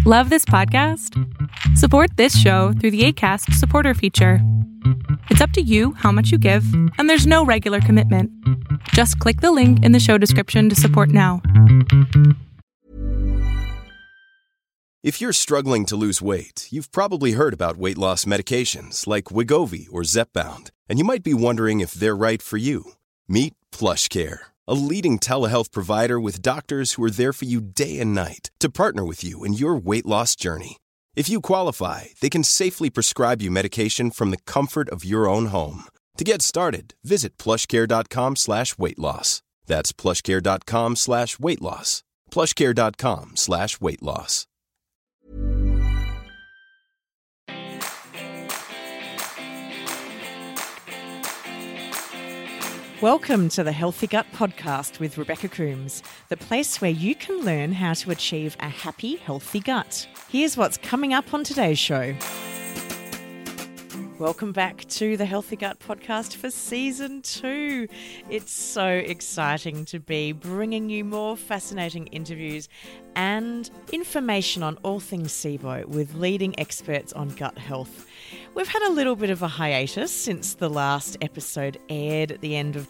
Love this podcast? Support this show through the Acast supporter feature. It's up to you how much you give, and there's no regular commitment. Just click the link in the show description to support now. If you're struggling to lose weight, you've probably heard about weight loss medications like Wegovy or Zepbound, and you might be wondering if they're right for you. Meet PlushCare, a leading telehealth provider with doctors who are there for you day and night to partner with you in your weight loss journey. If you qualify, they can safely prescribe you medication from the comfort of your own home. To get started, visit plushcare.com/weightloss. That's plushcare.com/weightloss. plushcare.com/weightloss. Welcome to the Healthy Gut Podcast with Rebecca Coombs, the place where you can learn how to achieve a happy, healthy gut. Here's what's coming up on today's show. Welcome back to the Healthy Gut Podcast for Season 2. It's so exciting to be bringing you more fascinating interviews and information on all things SIBO with leading experts on gut health. We've had a little bit of a hiatus since the last episode aired at the end of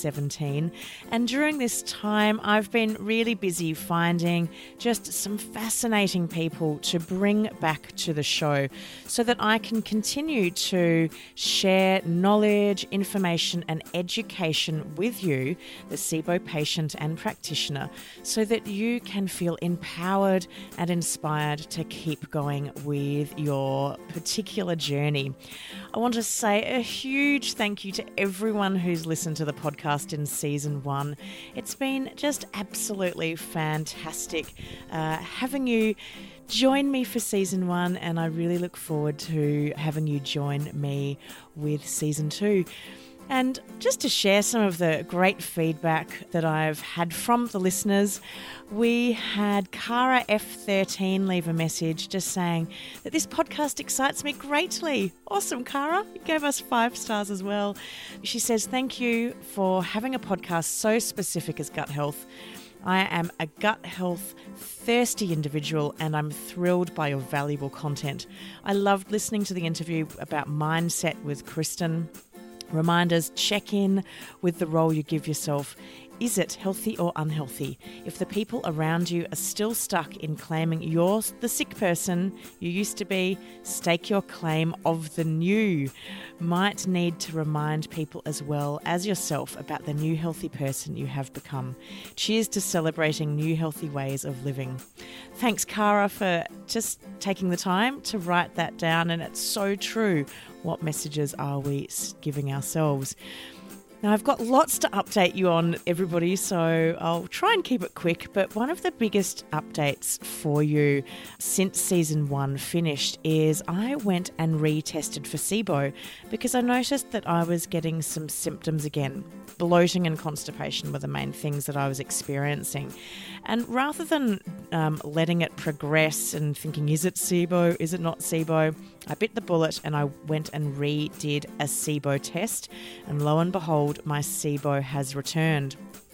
2017, and during this time I've been really busy finding just some fascinating people to bring back to the show so that I can continue to share knowledge, information and education with you, the SIBO patient and practitioner, so that you can feel empowered and inspired to keep going with your particular journey. I want to say a huge thank you to everyone who's listened to the podcast in Season 1. It's been just absolutely fantastic having you join me for Season 1, and I really look forward to having you join me with Season 2. And just to share some of the great feedback that I've had from the listeners, we had Cara F13 leave a message just saying that this podcast excites me greatly. Awesome, Cara. You gave us 5 stars as well. She says, thank you for having a podcast so specific as gut health. I am a gut health thirsty individual and I'm thrilled by your valuable content. I loved listening to the interview about mindset with Kristen. Reminders, check in with the role you give yourself. Is it healthy or unhealthy? If the people around you are still stuck in claiming you're the sick person you used to be, stake your claim of the new. Might need to remind people as well as yourself about the new healthy person you have become. Cheers to celebrating new healthy ways of living. Thanks, Cara, for just taking the time to write that down, and it's so true. What messages are we giving ourselves? Now, I've got lots to update you on, everybody, so I'll try and keep it quick. But one of the biggest updates for you since Season 1 finished is I went and retested for SIBO because I noticed that I was getting some symptoms again. Bloating and constipation were the main things that I was experiencing. And rather than letting it progress and thinking, is it SIBO, is it not SIBO, I bit the bullet and I went and redid a SIBO test, and lo and behold, my SIBO has returned.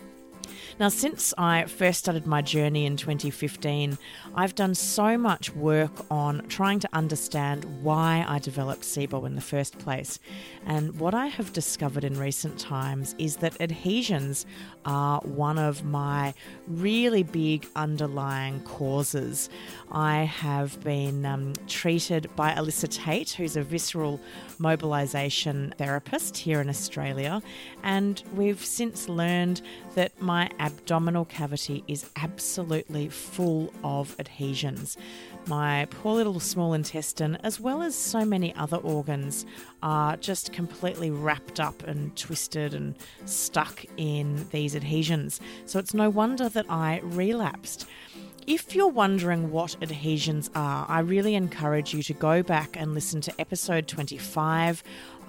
Now, since I first started my journey in 2015, I've done so much work on trying to understand why I developed SIBO in the first place. And what I have discovered in recent times is that adhesions are one of my really big underlying causes. I have been treated by Alyssa Tate, who's a visceral mobilisation therapist here in Australia, and we've since learned that my abdominal cavity is absolutely full of adhesions. My poor little small intestine, as well as so many other organs, are just completely wrapped up and twisted and stuck in these adhesions. So it's no wonder that I relapsed. If you're wondering what adhesions are, I really encourage you to go back and listen to episode 25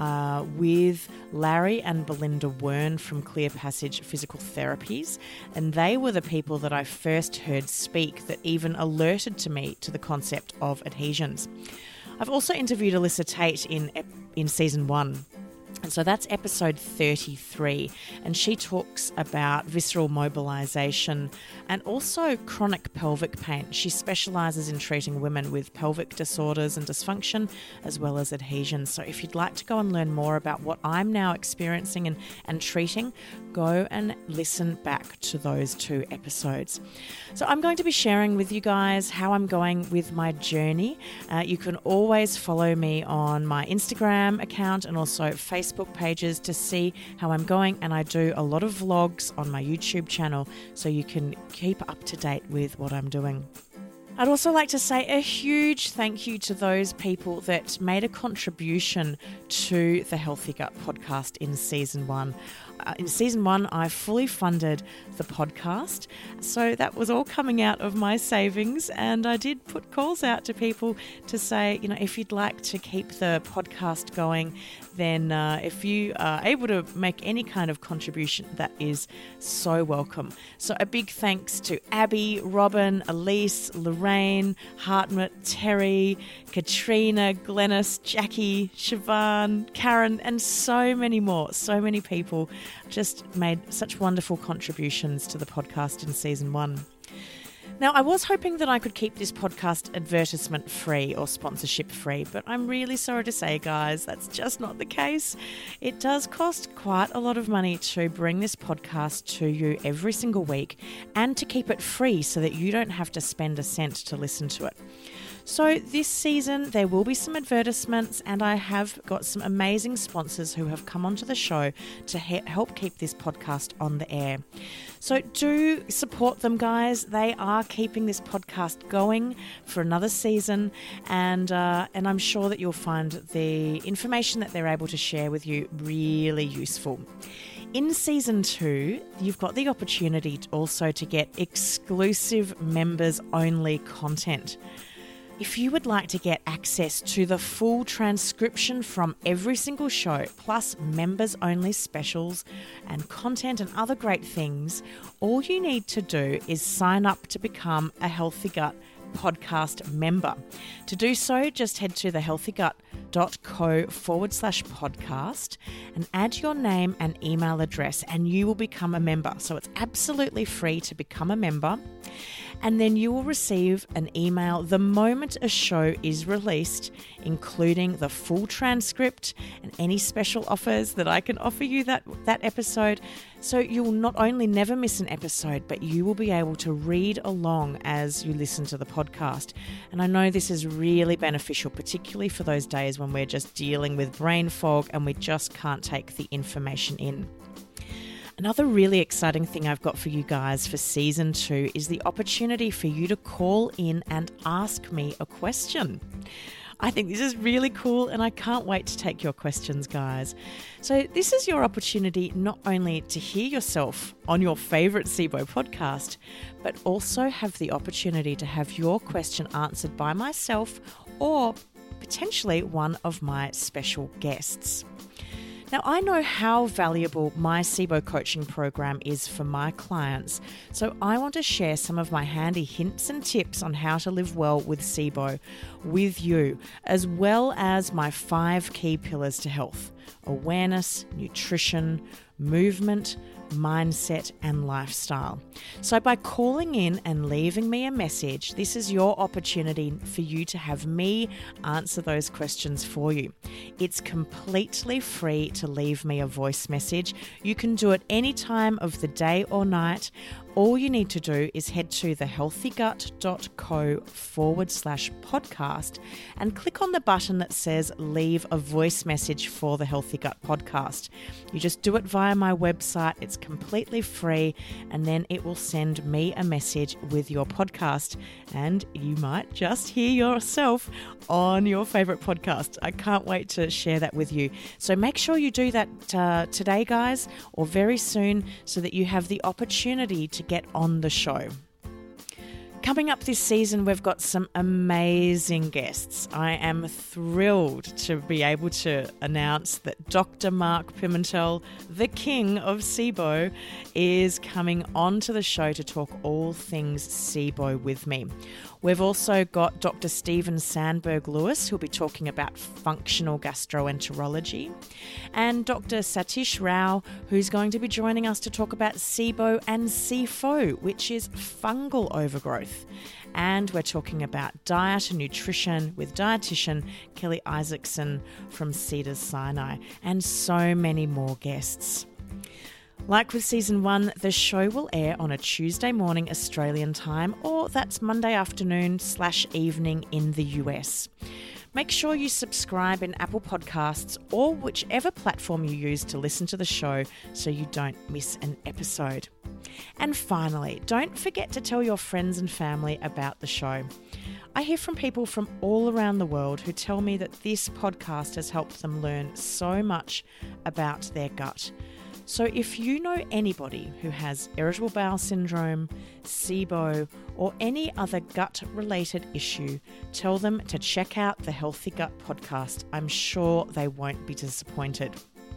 with Larry and Belinda Wern from Clear Passage Physical Therapies. And they were the people that I first heard speak that even alerted to me to the concept of adhesions. I've also interviewed Alyssa Tate in season 1. And so that's episode 33, and she talks about visceral mobilization and also chronic pelvic pain. She specializes in treating women with pelvic disorders and dysfunction, as well as adhesions. So if you'd like to go and learn more about what I'm now experiencing and treating, go and listen back to those 2 episodes. So I'm going to be sharing with you guys how I'm going with my journey. You can always follow me on my Instagram account and also Facebook pages to see how I'm going, and I do a lot of vlogs on my YouTube channel so you can keep up to date with what I'm doing. I'd also like to say a huge thank you to those people that made a contribution to the Healthy Gut podcast in season 1. In season 1, I fully funded the podcast, so that was all coming out of my savings, and I did put calls out to people to say, if you'd like to keep the podcast going, then if you are able to make any kind of contribution, that is so welcome. So a big thanks to Abby, Robin, Elise, Lorraine, Hartmut, Terry, Katrina, Glennis, Jackie, Siobhan, Karen, and so many more. So many people just made such wonderful contributions to the podcast in season 1. Now, I was hoping that I could keep this podcast advertisement free or sponsorship free, but I'm really sorry to say, guys, that's just not the case. It does cost quite a lot of money to bring this podcast to you every single week and to keep it free so that you don't have to spend a cent to listen to it. So this season, there will be some advertisements, and I have got some amazing sponsors who have come onto the show to help keep this podcast on the air. So do support them, guys. They are keeping this podcast going for another season, and I'm sure that you'll find the information that they're able to share with you really useful. In season 2, you've got the opportunity also to get exclusive members-only content. If you would like to get access to the full transcription from every single show, plus members-only specials and content and other great things, all you need to do is sign up to become a Healthy Gut podcast member. To do so, just head to thehealthygut.co/podcast and add your name and email address, and you will become a member. So it's absolutely free to become a member. And then you will receive an email the moment a show is released, including the full transcript and any special offers that I can offer you that episode. So you will not only never miss an episode, but you will be able to read along as you listen to the podcast. And I know this is really beneficial, particularly for those days when we're just dealing with brain fog and we just can't take the information in. Another really exciting thing I've got for you guys for season 2 is the opportunity for you to call in and ask me a question. I think this is really cool, and I can't wait to take your questions, guys. So this is your opportunity not only to hear yourself on your favourite SIBO podcast, but also have the opportunity to have your question answered by myself or potentially one of my special guests. Now, I know how valuable my SIBO coaching program is for my clients, so I want to share some of my handy hints and tips on how to live well with SIBO with you, as well as my 5 key pillars to health: awareness, nutrition, movement, mindset, and lifestyle. So by calling in and leaving me a message, this is your opportunity for you to have me answer those questions for you. It's completely free to leave me a voice message. You can do it any time of the day or night. All you need to do is head to thehealthygut.co/podcast and click on the button that says leave a voice message for the Healthy Gut podcast. You just do it via my website. It's completely free, and then it will send me a message with your podcast, and you might just hear yourself on your favorite podcast. I can't wait to share that with you. So make sure you do that today, guys, or very soon, so that you have the opportunity to get on the show. Coming up this season, we've got some amazing guests. I am thrilled to be able to announce that Dr. Mark Pimentel, the king of SIBO, is coming onto the show to talk all things SIBO with me. We've also got Dr. Stephen Sandberg-Lewis, who'll be talking about functional gastroenterology, and Dr. Satish Rao, who's going to be joining us to talk about SIBO and SIFO, which is fungal overgrowth. And we're talking about diet and nutrition with dietitian Kelly Isaacson from Cedars-Sinai, and so many more guests. Like with Season 1, the show will air on a Tuesday morning Australian time, or that's Monday afternoon/evening in the US. Make sure you subscribe in Apple Podcasts or whichever platform you use to listen to the show so you don't miss an episode. And finally, don't forget to tell your friends and family about the show. I hear from people from all around the world who tell me that this podcast has helped them learn so much about their gut. So if you know anybody who has irritable bowel syndrome, SIBO, or any other gut-related issue, tell them to check out the Healthy Gut podcast. I'm sure they won't be disappointed.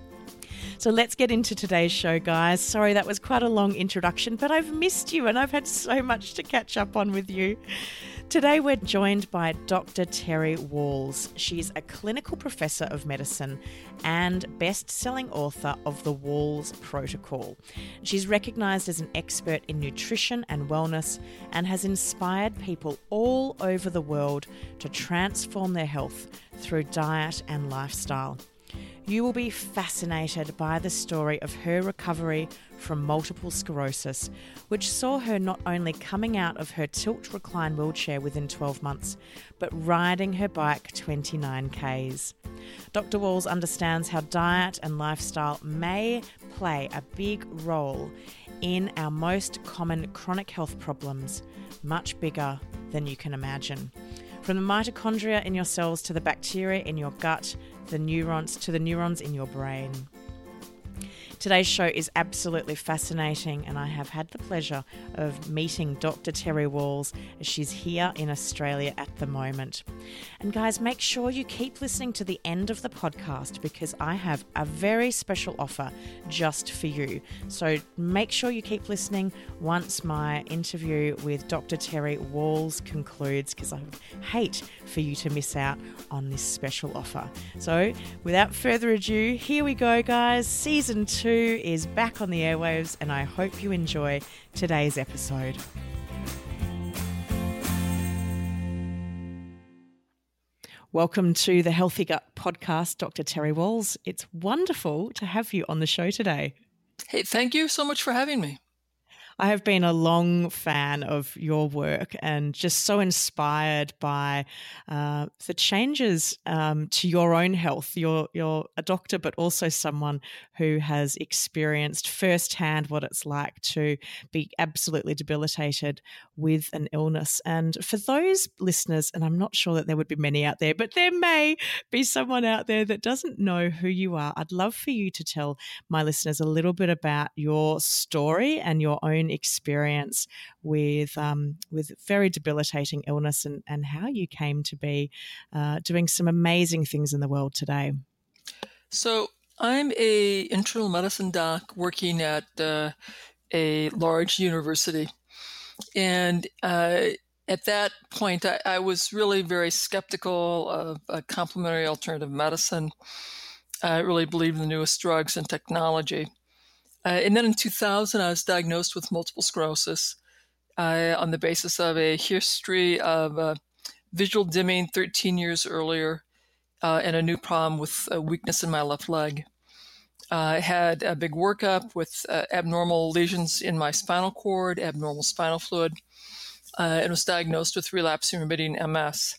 So let's get into today's show, guys. Sorry, that was quite a long introduction, but I've missed you and I've had so much to catch up on with you. Today we're joined by Dr. Terry Wahls. She's a clinical professor of medicine and best-selling author of the Wahls Protocol. She's recognised as an expert in nutrition and wellness and has inspired people all over the world to transform their health through diet and lifestyle. You will be fascinated by the story of her recovery from multiple sclerosis, which saw her not only coming out of her tilt-recline wheelchair within 12 months, but riding her bike 29 Ks. Dr. Wahls understands how diet and lifestyle may play a big role in our most common chronic health problems, much bigger than you can imagine. From the mitochondria in your cells to the bacteria in your gut, the neurons to the neurons in your brain. Today's show is absolutely fascinating, and I have had the pleasure of meeting Dr. Terry Wahls as she's here in Australia at the moment. And guys, make sure you keep listening to the end of the podcast because I have a very special offer just for you. So make sure you keep listening once my interview with Dr. Terry Wahls concludes, because I would hate for you to miss out on this special offer. So without further ado, here we go, guys. Season 2 is back on the airwaves, and I hope you enjoy today's episode. Welcome to the Healthy Gut podcast, Dr. Terry Wahls. It's wonderful to have you on the show today. Hey, thank you so much for having me. I have been a long fan of your work and just so inspired by the changes to your own health. You're a doctor, but also someone who has experienced firsthand what it's like to be absolutely debilitated with an illness. And for those listeners, and I'm not sure that there would be many out there, but there may be someone out there that doesn't know who you are. I'd love for you to tell my listeners a little bit about your story and your own experience with very debilitating illness and how you came to be doing some amazing things in the world today. So I'm a internal medicine doc working at a large university. And at that point, I was really very skeptical of complementary alternative medicine. I really believed in the newest drugs and technology. And then in 2000, I was diagnosed with multiple sclerosis on the basis of a history of visual dimming 13 years earlier and a new problem with weakness in my left leg. I had a big workup with abnormal lesions in my spinal cord, abnormal spinal fluid, and was diagnosed with relapsing remitting MS.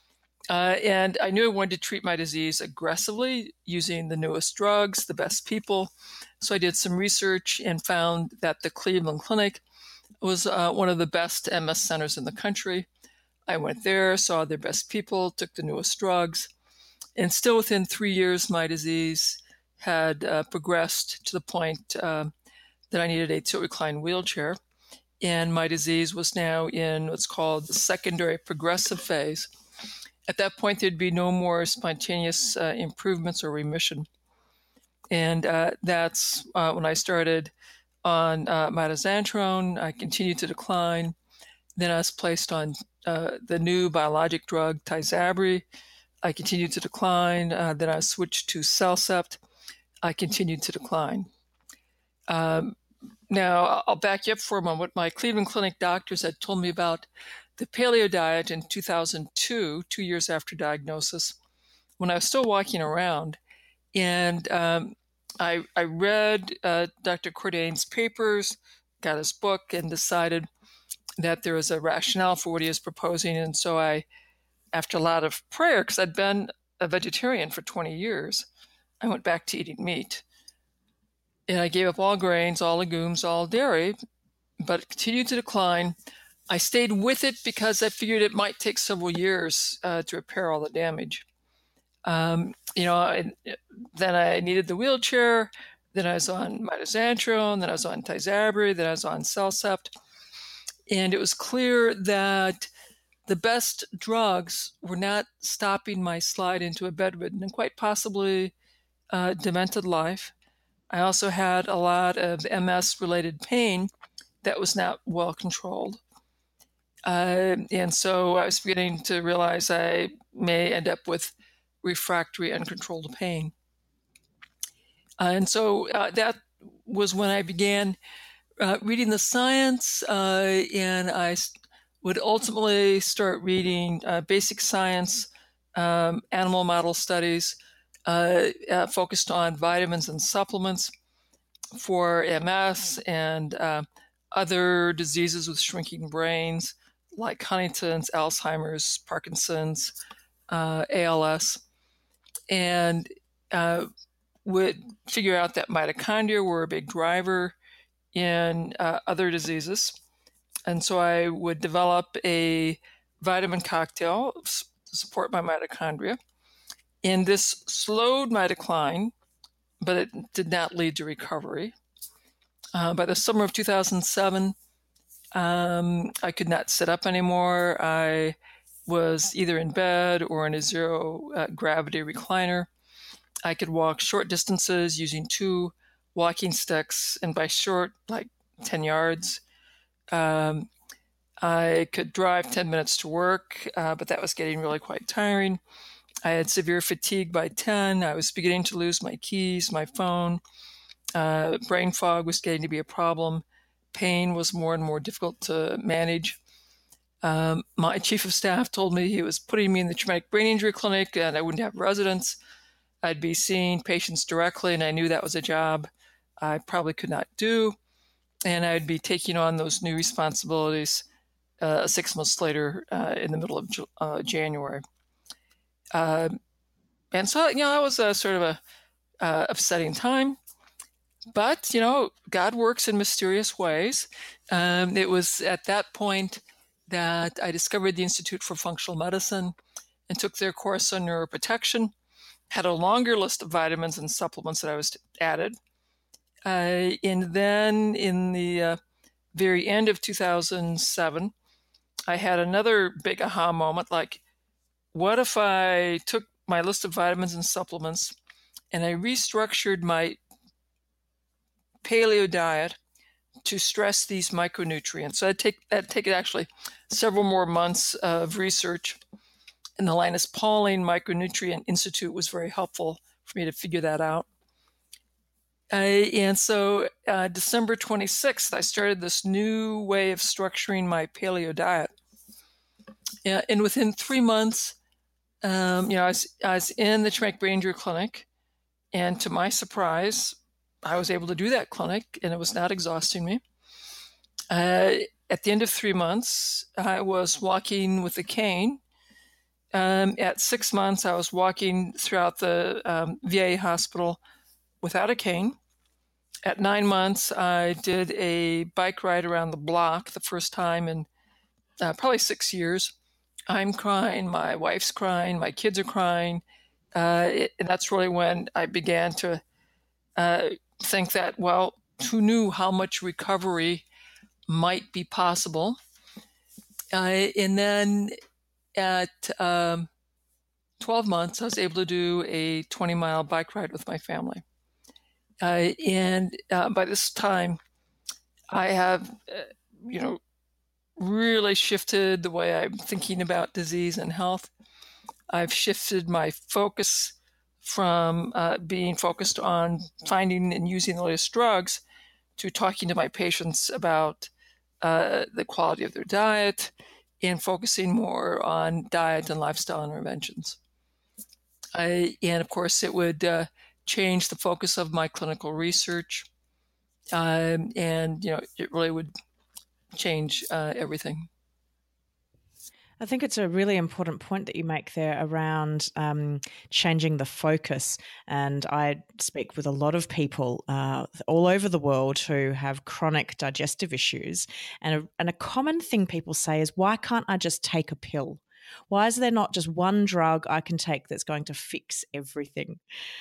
And I knew I wanted to treat my disease aggressively using the newest drugs, the best people. So I did some research and found that the Cleveland Clinic was one of the best MS centers in the country. I went there, saw their best people, took the newest drugs, and still within 3 years, my disease had progressed to the point that I needed a tilt-recline wheelchair. And my disease was now in what's called the secondary progressive phase. At that point, there'd be no more spontaneous improvements or remission. And that's when I started on mitoxantrone. I continued to decline. Then I was placed on the new biologic drug Tysabri. I continued to decline. Then I switched to Cellcept. I continued to decline. Now, I'll back you up for a moment. My Cleveland Clinic doctors had told me about the paleo diet in 2002, 2 years after diagnosis, when I was still walking around. And I read Dr. Cordain's papers, got his book, and decided that there was a rationale for what he was proposing. And so I, after a lot of prayer, because I'd been a vegetarian for 20 years, I went back to eating meat. And I gave up all grains, all legumes, all dairy, but it continued to decline. I stayed with it because I figured it might take several years to repair all the damage. Then I needed the wheelchair. Then I was on mitoxantrone. Then I was on Tysabri. Then I was on Cellcept. And it was clear that the best drugs were not stopping my slide into a bedridden and quite possibly demented life. I also had a lot of MS-related pain that was not well controlled. And so I was beginning to realize I may end up with refractory uncontrolled pain. And so that was when I began reading the science, and I would ultimately start reading basic science, animal model studies, focused on vitamins and supplements for MS and other diseases with shrinking brains like Huntington's, Alzheimer's, Parkinson's, ALS, and would figure out that mitochondria were a big driver in other diseases. And so I would develop a vitamin cocktail to support my mitochondria. And this slowed my decline, but it did not lead to recovery. By the summer of 2007, I could not sit up anymore. I was either in bed or in a zero gravity recliner. I could walk short distances using 2 walking sticks, and by short, like 10 yards. I could drive 10 minutes to work, but that was getting really quite tiring. I had severe fatigue by 10. I was beginning to lose my keys, my phone. Brain fog was getting to be a problem. Pain was more and more difficult to manage. My chief of staff told me he was putting me in the traumatic brain injury clinic and I wouldn't have residents. I'd be seeing patients directly, and I knew that was a job I probably could not do. And I'd be taking on those new responsibilities 6 months later in the middle of January. And so, that was a sort of a upsetting time. But, God works in mysterious ways. It was at that point that I discovered the Institute for Functional Medicine and took their course on neuroprotection, had a longer list of vitamins and supplements that I was added. And then in the very end of 2007, I had another big aha moment, like, what if I took my list of vitamins and supplements and I restructured my paleo diet to stress these micronutrients? So that'd take it actually several more months of research. And the Linus Pauling Micronutrient Institute was very helpful for me to figure that out. And so December 26th, I started this new way of structuring my paleo diet. And within 3 months, I was in the traumatic brain injury clinic. And to my surprise, I was able to do that clinic, and it was not exhausting me. At the end of 3 months, I was walking with a cane. At 6 months, I was walking throughout the VA hospital without a cane. At 9 months, I did a bike ride around the block the first time in probably 6 years. I'm crying, my wife's crying, my kids are crying. And that's really when I began to think that, well, who knew how much recovery might be possible? And then at 12 months, I was able to do a 20-mile bike ride with my family. And by this time, I have, really shifted the way I'm thinking about disease and health. I've shifted my focus from being focused on finding and using the latest drugs to talking to my patients about the quality of their diet and focusing more on diet and lifestyle interventions. And of course, it would change the focus of my clinical research, and it really would change everything. I think it's a really important point that you make there around changing the focus. And I speak with a lot of people all over the world who have chronic digestive issues. And a common thing people say is, why can't I just take a pill? Why is there not just one drug I can take that's going to fix everything?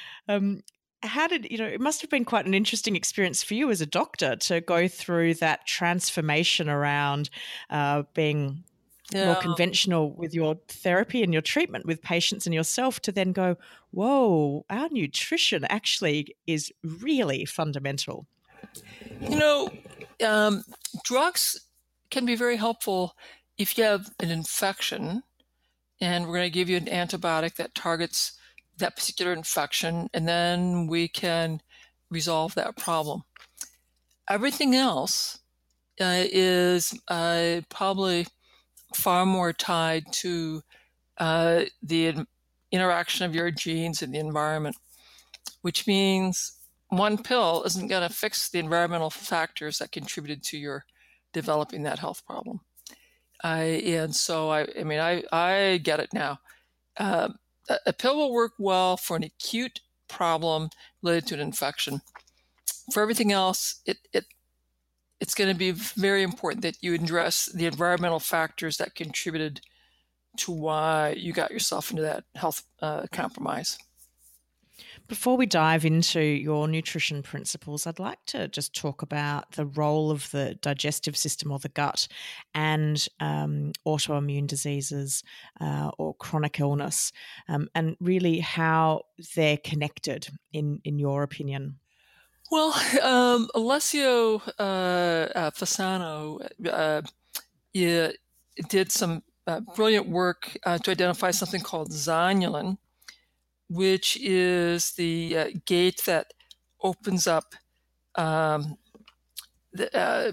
It must have been quite an interesting experience for you as a doctor to go through that transformation around being more conventional with your therapy and your treatment with patients and yourself, to then go, whoa, our nutrition actually is really fundamental. Drugs can be very helpful if you have an infection, and we're going to give you an antibiotic that targets that particular infection, and then we can resolve that problem. Everything else is probably far more tied to the interaction of your genes and the environment, which means one pill isn't going to fix the environmental factors that contributed to your developing that health problem. I get it now. A pill will work well for an acute problem related to an infection. For everything else, it's going to be very important that you address the environmental factors that contributed to why you got yourself into that health compromise. Before we dive into your nutrition principles, I'd like to just talk about the role of the digestive system or the gut and autoimmune diseases or chronic illness, and really how they're connected in your opinion. Well, Alessio Fasano did some brilliant work to identify something called zonulin, which is the gate that opens up the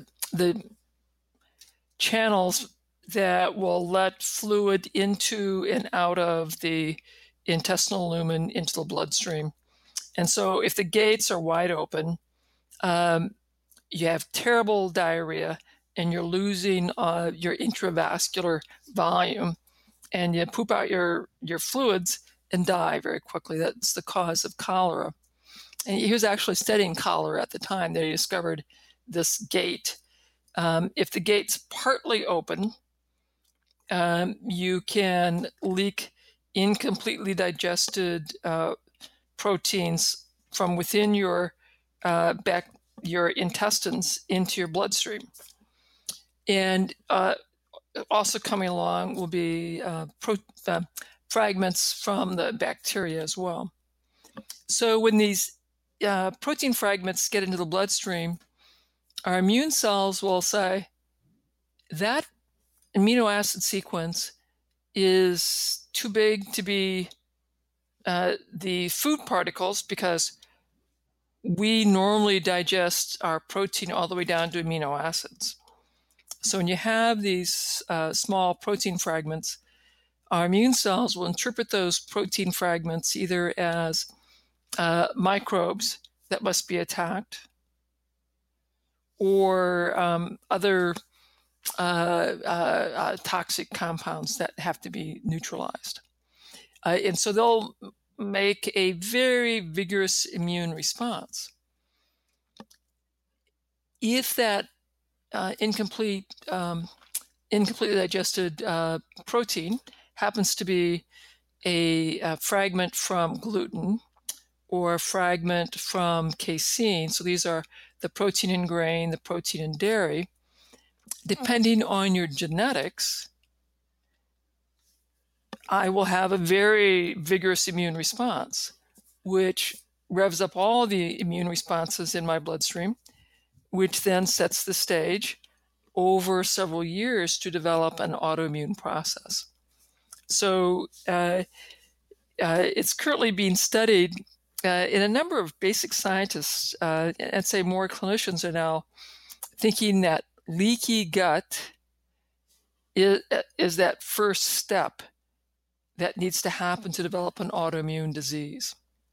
channels that will let fluid into and out of the intestinal lumen into the bloodstream. And so if the gates are wide open, you have terrible diarrhea and you're losing your intravascular volume, and you poop out your fluids and die very quickly. That's the cause of cholera. And he was actually studying cholera at the time that he discovered this gate. If the gate's partly open, you can leak incompletely digested proteins from within your intestines into your bloodstream. And also coming along will be fragments from the bacteria as well. So when these protein fragments get into the bloodstream, our immune cells will say that amino acid sequence is too big to be the food particles, because we normally digest our protein all the way down to amino acids. So when you have these small protein fragments, our immune cells will interpret those protein fragments either as microbes that must be attacked, or other toxic compounds that have to be neutralized. And so they'll make a very vigorous immune response. If that incompletely digested protein happens to be a fragment from gluten or a fragment from casein, so these are the protein in grain, the protein in dairy, depending on your genetics, I will have a very vigorous immune response, which revs up all the immune responses in my bloodstream, which then sets the stage over several years to develop an autoimmune process. So it's currently being studied in a number of basic scientists, and say more clinicians are now thinking that leaky gut is that first step that needs to happen to develop an autoimmune disease.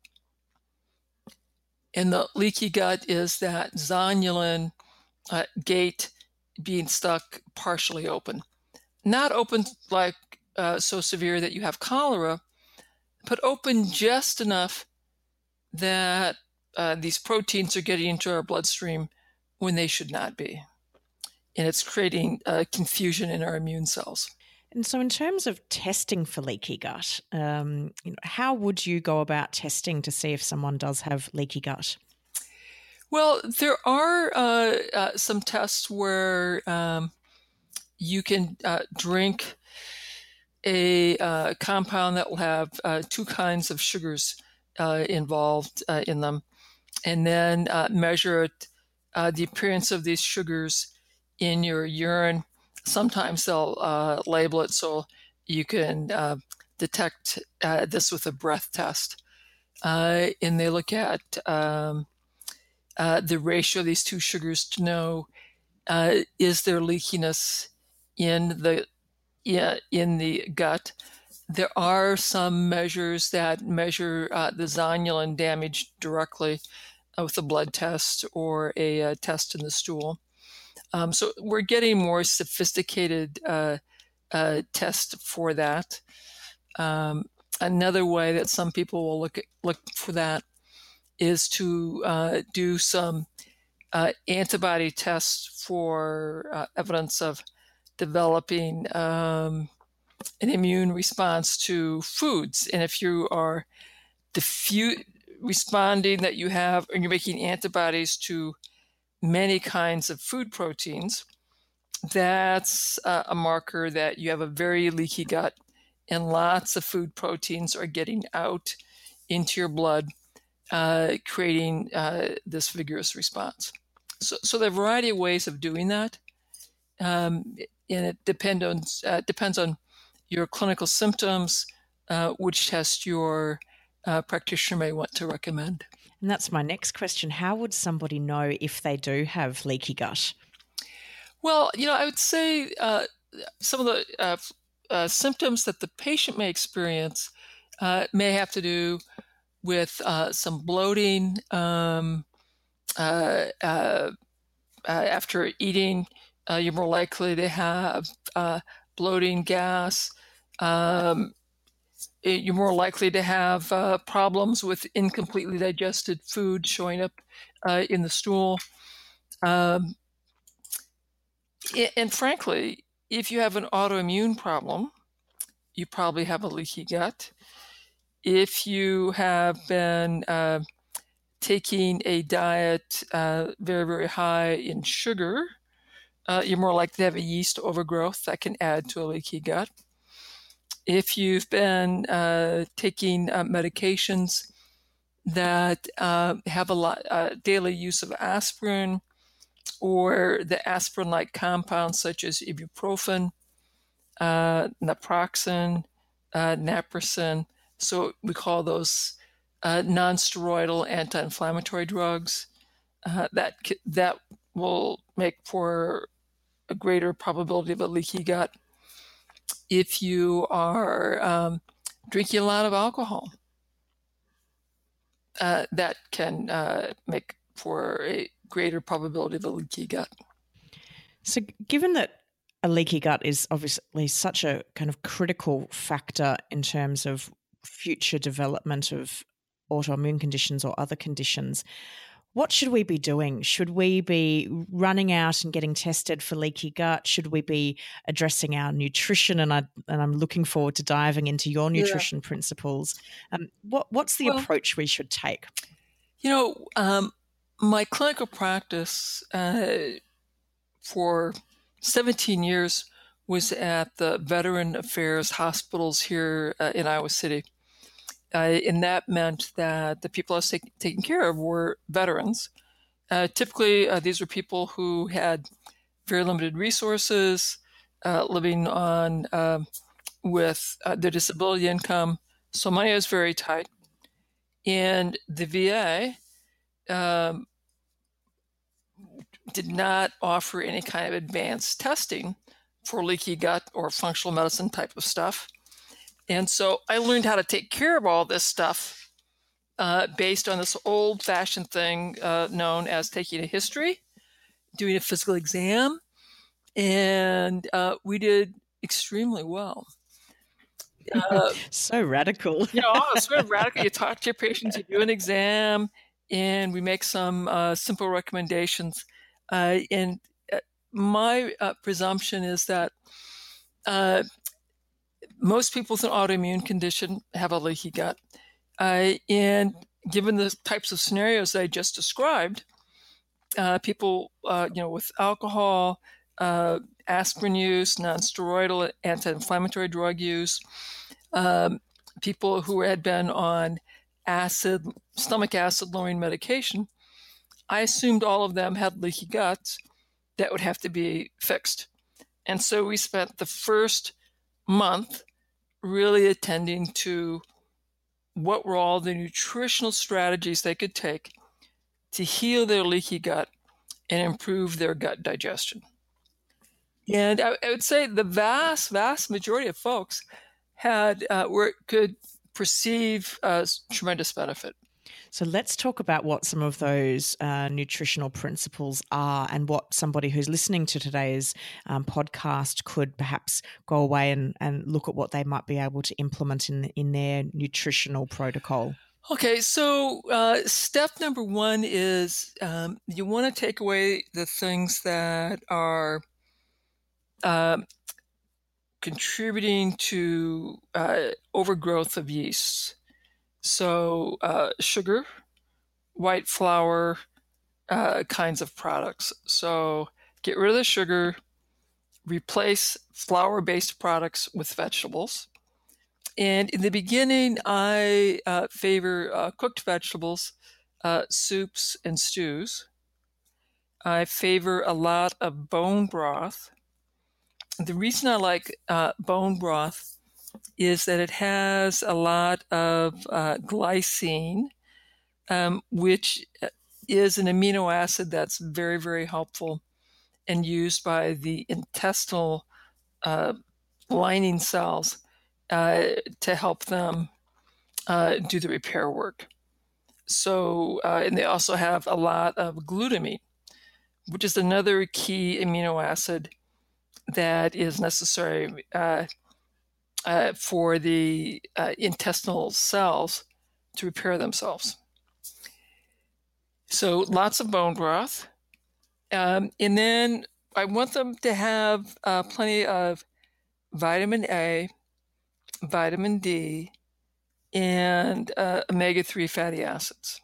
And the leaky gut is that zonulin gate being stuck partially open. Not open like so severe that you have cholera, but open just enough that these proteins are getting into our bloodstream when they should not be. And it's creating confusion in our immune cells. And so in terms of testing for leaky gut, how would you go about testing to see if someone does have leaky gut? Well, there are some tests where you can drink a compound that will have two kinds of sugars involved in them, and then measure the appearance of these sugars in your urine. Sometimes they'll label it so you can detect this with a breath test. And they look at the ratio of these two sugars to know is there leakiness in the gut. There are some measures that measure the zonulin damage directly with a blood test or a test in the stool. So we're getting more sophisticated tests for that. Another way that some people will look for that is to do some antibody tests for evidence of developing an immune response to foods. And if you are responding that you have, and you're making antibodies to many kinds of food proteins, that's a marker that you have a very leaky gut, and lots of food proteins are getting out into your blood, creating this vigorous response. So there are a variety of ways of doing that, and it depends on your clinical symptoms, which test your practitioner may want to recommend. And that's my next question. How would somebody know if they do have leaky gut? Well, I would say some of the symptoms that the patient may experience may have to do with some bloating after eating. You're more likely to have bloating, gas. You're more likely to have problems with incompletely digested food showing up in the stool. And frankly, if you have an autoimmune problem, you probably have a leaky gut. If you have been taking a diet very, very high in sugar, you're more likely to have a yeast overgrowth that can add to a leaky gut. If you've been taking medications that have a lot daily use of aspirin, or the aspirin-like compounds such as ibuprofen, naproxen, naproxen, so we call those non-steroidal anti-inflammatory drugs, that will make for a greater probability of a leaky gut. If you are drinking a lot of alcohol, that can make for a greater probability of a leaky gut. So given that a leaky gut is obviously such a kind of critical factor in terms of future development of autoimmune conditions or other conditions, what should we be doing? Should we be running out and getting tested for leaky gut? Should we be addressing our nutrition? And I'm looking forward to diving into your nutrition principles. What's the approach we should take? My clinical practice for 17 years was at the Veteran Affairs hospitals here in Iowa City. And that meant that the people I was taking care of were veterans. Typically, these were people who had very limited resources, living on with their disability income. So money is very tight. And the VA did not offer any kind of advanced testing for leaky gut or functional medicine type of stuff. And so I learned how to take care of all this stuff based on this old-fashioned thing known as taking a history, doing a physical exam, and we did extremely well. So radical. It's sort of radical. You talk to your patients, you do an exam, and we make some simple recommendations. And my presumption is that most people with an autoimmune condition have a leaky gut. And given the types of scenarios I just described, people with alcohol, aspirin use, nonsteroidal anti-inflammatory drug use, people who had been on stomach acid lowering medication, I assumed all of them had leaky guts that would have to be fixed. And so we spent the first month really attending to what were all the nutritional strategies they could take to heal their leaky gut and improve their gut digestion. And I would say the vast, vast majority of folks could perceive tremendous benefit. So let's talk about what some of those nutritional principles are and what somebody who's listening to today's podcast could perhaps go away and look at what they might be able to implement in their nutritional protocol. Okay, so step number one is you want to take away the things that are contributing to overgrowth of yeasts. So sugar, white flour, kinds of products. So get rid of the sugar, replace flour-based products with vegetables. And in the beginning, I favor cooked vegetables, soups, and stews. I favor a lot of bone broth. The reason I like bone broth is that it has a lot of glycine, which is an amino acid that's very, very helpful and used by the intestinal lining cells to help them do the repair work. So, and they also have a lot of glutamine, which is another key amino acid that is necessary for the intestinal cells to repair themselves. So lots of bone broth. And then I want them to have plenty of vitamin A, vitamin D, and omega-3 fatty acids.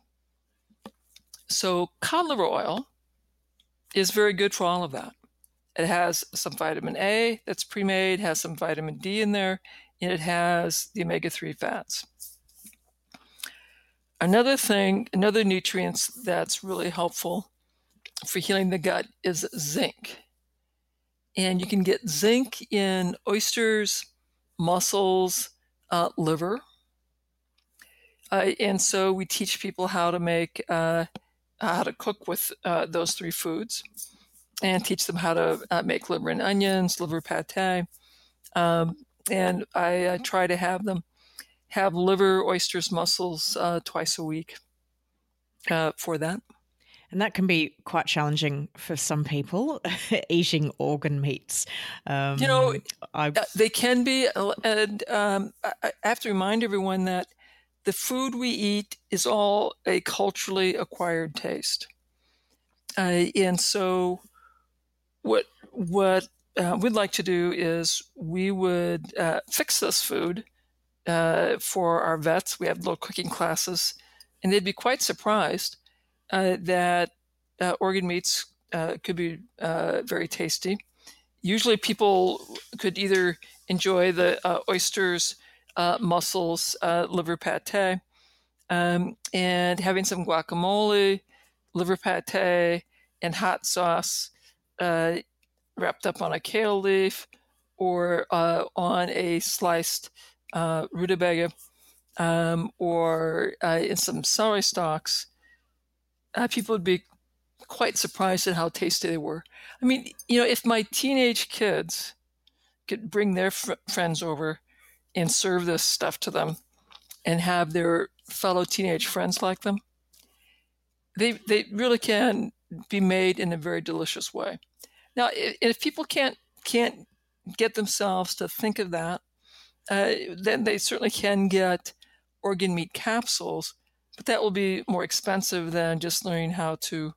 So cod liver oil is very good for all of that. It has some vitamin A that's pre-made, has some vitamin D in there, and it has the omega-3 fats. Another nutrient that's really helpful for healing the gut is zinc. And you can get zinc in oysters, mussels, liver. And so we teach people how to cook with those three foods, and teach them how to make liver and onions, liver pate. And I try to have them have liver, oysters, mussels twice a week for that. And that can be quite challenging for some people, eating organ meats. They can be. And I have to remind everyone that the food we eat is all a culturally acquired taste. And so what we'd like to do is we would fix this food for our vets. We have little cooking classes, and they'd be quite surprised that organ meats could be very tasty. Usually people could either enjoy the oysters, mussels, liver pate, and having some guacamole, liver pate, and hot sauce wrapped up on a kale leaf or on a sliced rutabaga or in some celery stalks, people would be quite surprised at how tasty they were. I mean, if my teenage kids could bring their friends over and serve this stuff to them and have their fellow teenage friends like them, they really can be made in a very delicious way. Now, if people can't get themselves to think of that, then they certainly can get organ meat capsules, but that will be more expensive than just learning how to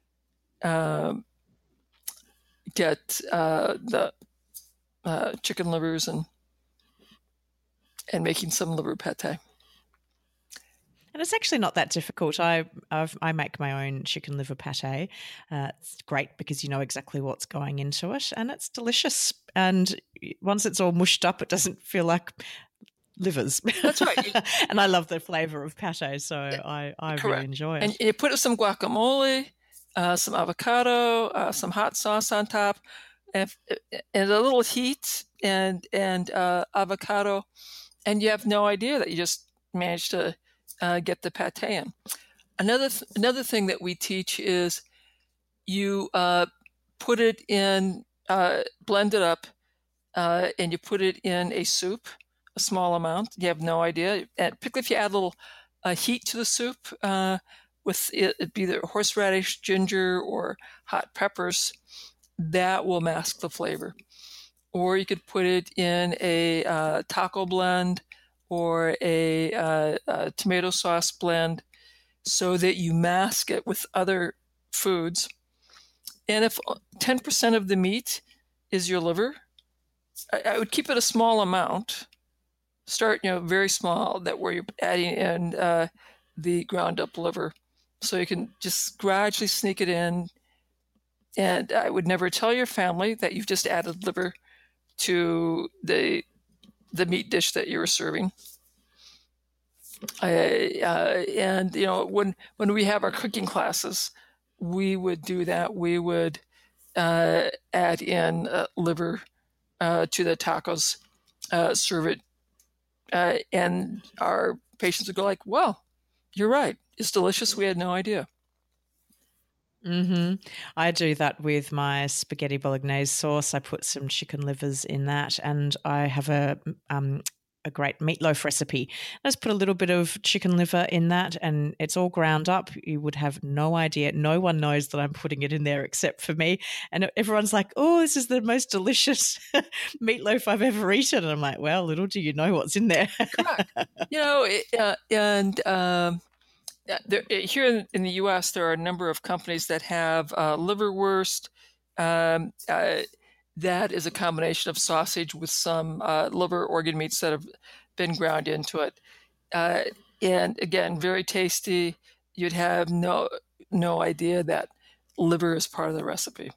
get the chicken livers and making some liver pate. And it's actually not that difficult. I make my own chicken liver pate. It's great because you know exactly what's going into it, and it's delicious. And once it's all mushed up, it doesn't feel like livers. That's right. And I love the flavour of pate, so I really enjoy it. And you put some guacamole, some avocado, some hot sauce on top, and a little heat and avocado, and you have no idea that you just managed to get the pate in. Another thing that we teach is you put it in, blend it up, and you put it in a soup, a small amount. You have no idea. And particularly if you add a little heat to the soup, with it be either horseradish, ginger, or hot peppers, that will mask the flavor. Or you could put it in a taco blend or a tomato sauce blend so that you mask it with other foods. And if 10% of the meat is your liver, I would keep it a small amount. Start, very small, that where you're adding in the ground up liver. So you can just gradually sneak it in. And I would never tell your family that you've just added liver to the meat dish that you were serving. And when we have our cooking classes, we would do that. We would add in liver to the tacos, serve it, and our patients would go like, "Well, you're right. It's delicious. We had no idea." Mm-hmm. I do that with my spaghetti bolognese sauce. I put some chicken livers in that, and I have a great meatloaf recipe. I just put a little bit of chicken liver in that, and it's all ground up. You would have no idea. No one knows that I'm putting it in there except for me. And everyone's like, "Oh, this is the most delicious meatloaf I've ever eaten." And I'm like, "Well, little do you know what's in there." Correct. Here in the U.S., there are a number of companies that have liverwurst. That is a combination of sausage with some liver organ meats that have been ground into it. And again, very tasty. You'd have no idea that liver is part of the recipe.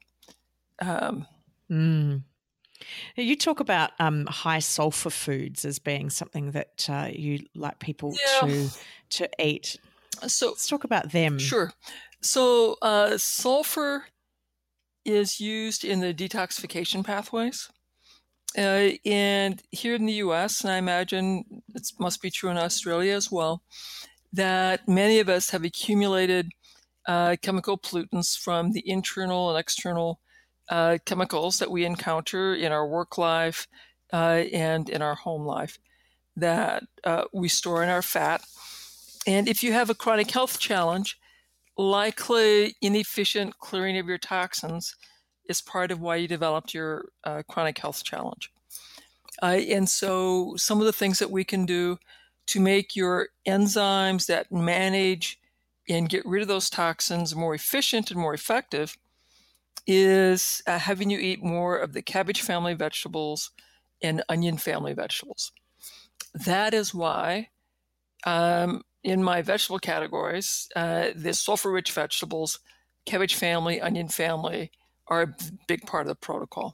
You talk about high sulfur foods as being something that you like people to eat. So let's talk about them. Sure. So sulfur is used in the detoxification pathways. And here in the U.S., and I imagine it must be true in Australia as well, that many of us have accumulated chemical pollutants from the internal and external chemicals that we encounter in our work life and in our home life that we store in our fat. And if you have a chronic health challenge, likely inefficient clearing of your toxins is part of why you developed your chronic health challenge. And so some of the things that we can do to make your enzymes that manage and get rid of those toxins more efficient and more effective is having you eat more of the cabbage family vegetables and onion family vegetables. That is why in my vegetable categories, the sulfur-rich vegetables, cabbage family, onion family, are a big part of the protocol.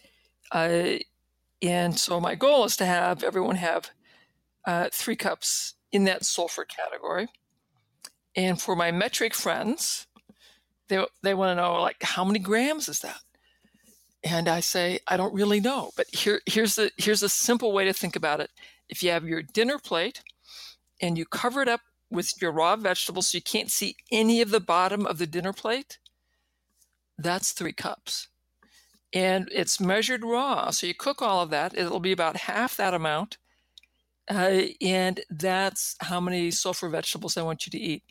And so my goal is to have everyone have 3 cups in that sulfur category. And for my metric friends, they want to know, like, how many grams is that? And I say, I don't really know. But here's a simple way to think about it. If you have your dinner plate and you cover it up with your raw vegetables so you can't see any of the bottom of the dinner plate, that's 3 cups. And it's measured raw. So you cook all of that. It'll be about half that amount. And that's how many sulfur vegetables I want you to eat.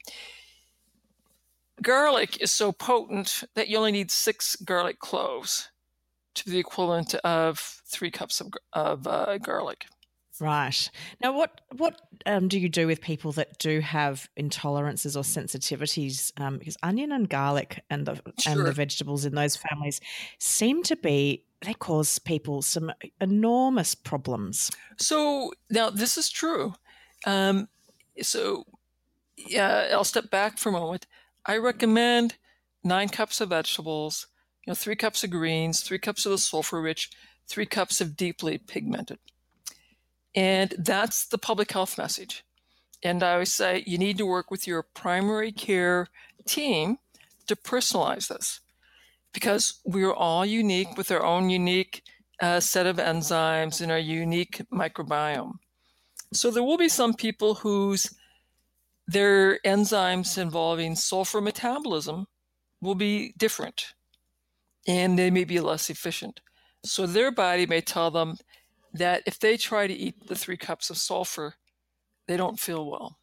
Garlic is so potent that you only need 6 garlic cloves to the equivalent of 3 cups of garlic. Right. Now, what do you do with people that do have intolerances or sensitivities? Because onion and garlic and the vegetables in those families seem to be, they cause people some enormous problems. So now this is true. I'll step back for a moment. I recommend 9 cups of vegetables, 3 cups of greens, 3 cups of the sulfur-rich, 3 cups of deeply pigmented. And that's the public health message. And I always say you need to work with your primary care team to personalize this, because we're all unique with our own unique set of enzymes and our unique microbiome. So there will be some people whose their enzymes involving sulfur metabolism will be different, and they may be less efficient. So their body may tell them that if they try to eat the 3 cups of sulfur, they don't feel well.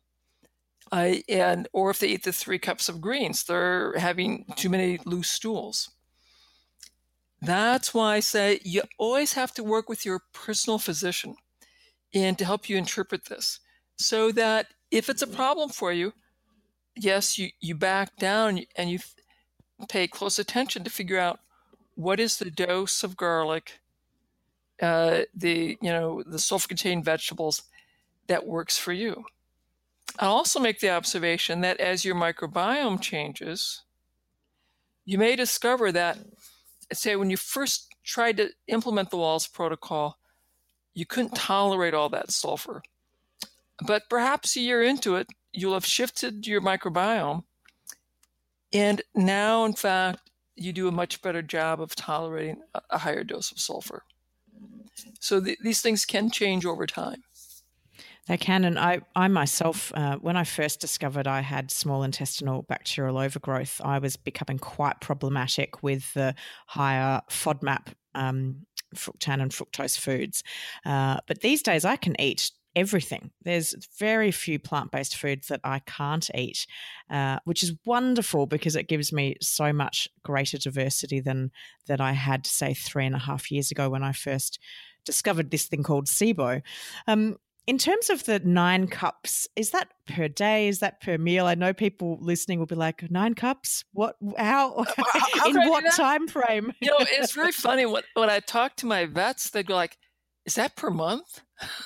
Or if they eat the 3 cups of greens, they're having too many loose stools. That's why I say you always have to work with your personal physician and to help you interpret this, so that if it's a problem for you, yes, you back down and you pay close attention to figure out what is the dose of garlic, the sulfur-containing vegetables that works for you. I'll also make the observation that as your microbiome changes, you may discover that, say, when you first tried to implement the Wahls protocol, you couldn't tolerate all that sulfur. But perhaps a year into it, you'll have shifted your microbiome, and now, in fact, you do a much better job of tolerating a higher dose of sulfur. So these things can change over time. They can. And I myself, when I first discovered I had small intestinal bacterial overgrowth, I was becoming quite problematic with the higher FODMAP, fructan and fructose foods. But these days I can eat everything. There's very few plant-based foods that I can't eat, which is wonderful because it gives me so much greater diversity than that I had, say, 3.5 years ago when I first discovered this thing called SIBO. In terms of the 9 cups, is that per day? Is that per meal? I know people listening will be like, 9 cups? What? How in what time frame? It's very funny. When I talk to my vets, they go like, is that per month?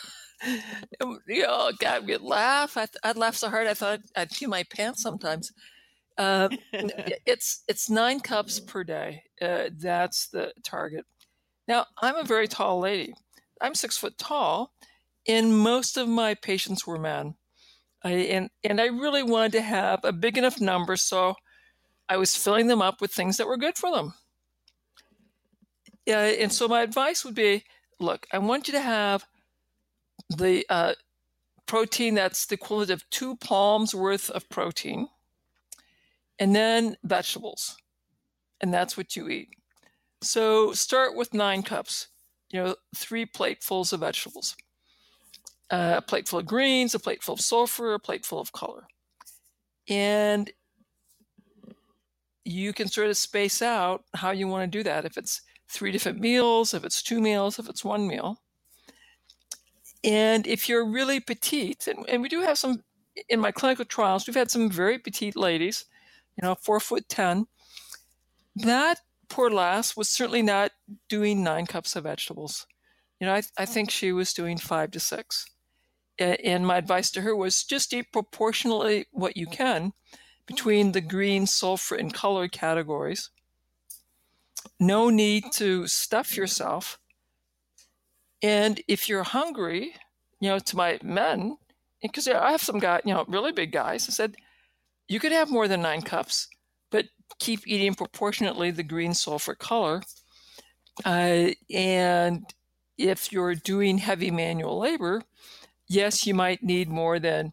God, we'd laugh. I'd laugh so hard I thought I'd pee my pants sometimes. It's 9 cups per day. That's the target. Now, I'm a very tall lady. I'm 6 foot tall, and most of my patients were men. And I really wanted to have a big enough number, so I was filling them up with things that were good for them. And so my advice would be, look, I want you to have the protein that's the equivalent of 2 palms worth of protein, and then vegetables, and that's what you eat. So start with 9 cups, 3 platefuls of vegetables, a plateful of greens, a plateful of sulfur, a plateful of color. And you can sort of space out how you want to do that. If it's 3 different meals, if it's 2 meals, if it's 1 meal. And if you're really petite, and we do have some, in my clinical trials, we've had some very petite ladies, 4'10". That poor lass was certainly not doing 9 cups of vegetables. I think she was doing 5 to 6. And my advice to her was just eat proportionally what you can between the green, sulfur, and color categories. No need to stuff yourself. And if you're hungry, to my men, because I have some guys, really big guys, I said, you could have more than 9 cups, but keep eating proportionately the green sulfur color. And if you're doing heavy manual labor, yes, you might need more than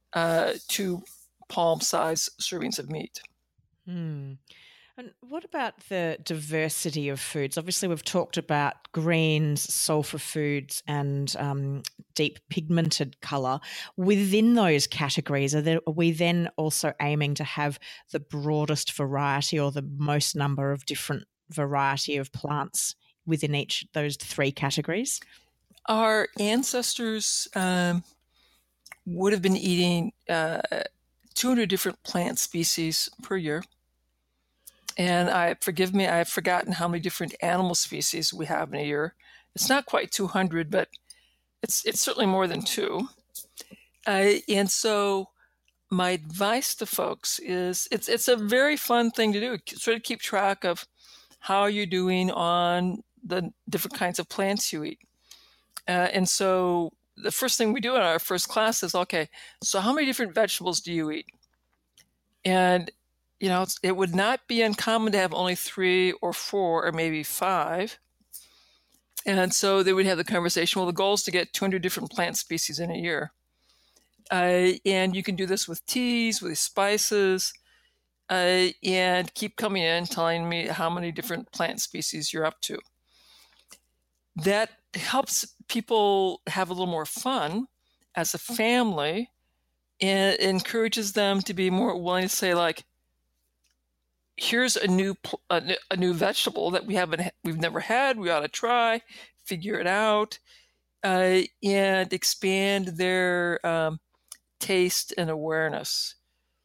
2 palm-sized servings of meat. And what about the diversity of foods? Obviously, we've talked about greens, sulfur foods, and deep pigmented colour. Within those categories, are we then also aiming to have the broadest variety or the most number of different variety of plants within each of those 3 categories? Our ancestors would have been eating 200 different plant species per year. And forgive me, I've forgotten how many different animal species we have in a year. It's not quite 200, but it's certainly more than 2. And so my advice to folks is it's a very fun thing to do, sort of keep track of how you're doing on the different kinds of plants you eat. And so the first thing we do in our first class is, okay, so how many different vegetables do you eat? And it would not be uncommon to have only 3 or 4 or maybe 5. And so they would have the conversation, well, the goal is to get 200 different plant species in a year. And you can do this with teas, with spices, and keep coming in telling me how many different plant species you're up to. That helps people have a little more fun as a family, and encourages them to be more willing to say, like, here's a new vegetable that we've never had. We ought to try, figure it out, and expand their taste and awareness.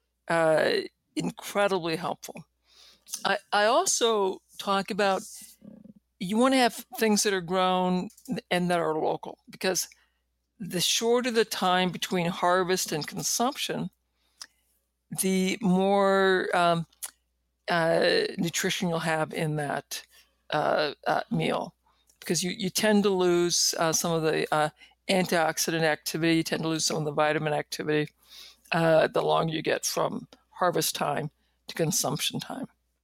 Incredibly helpful. I also talk about you want to have things that are grown and that are local, because the shorter the time between harvest and consumption, the more nutrition you'll have in that meal, because you tend to lose some of the antioxidant activity, you tend to lose some of the vitamin activity the longer you get from harvest time to consumption time.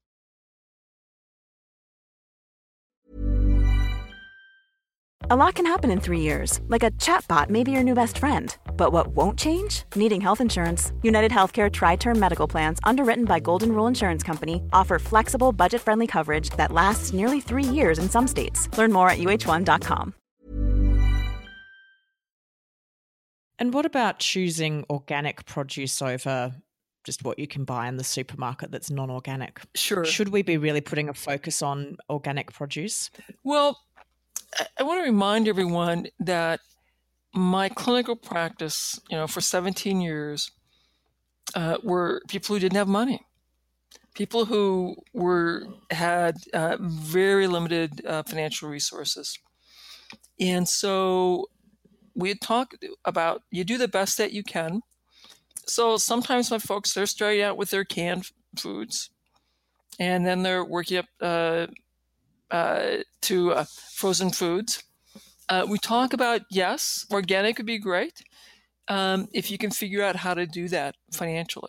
A lot can happen in 3 years, like a chatbot may be your new best friend. But what won't change? Needing health insurance. United Healthcare Tri-Term Medical Plans, underwritten by Golden Rule Insurance Company, offer flexible, budget-friendly coverage that lasts nearly 3 years in some states. Learn more at uh1.com. And what about choosing organic produce over just what you can buy in the supermarket that's non-organic? Sure. Should we be really putting a focus on organic produce? Well, I want to remind everyone that my clinical practice, for 17 years, were people who didn't have money, people who had very limited financial resources. And so we talk about you do the best that you can. So sometimes my folks, they're starting out with their canned foods, and then they're working up to frozen foods. We talk about, yes, organic would be great if you can figure out how to do that financially.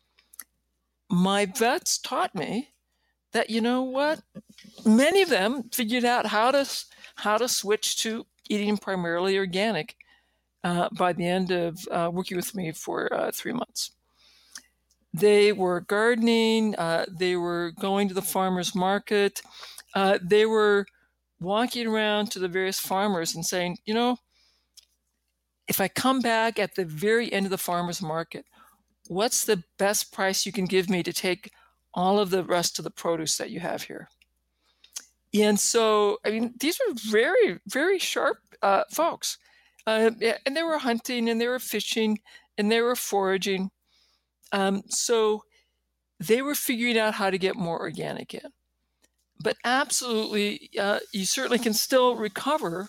My vets taught me that, many of them figured out how to switch to eating primarily organic by the end of working with me for 3 months. They were gardening. They were going to the farmer's market. They were walking around to the various farmers and saying, if I come back at the very end of the farmer's market, what's the best price you can give me to take all of the rest of the produce that you have here? And so, these are very, very sharp folks. And they were hunting and they were fishing and they were foraging. So they were figuring out how to get more organic in. But absolutely, you certainly can still recover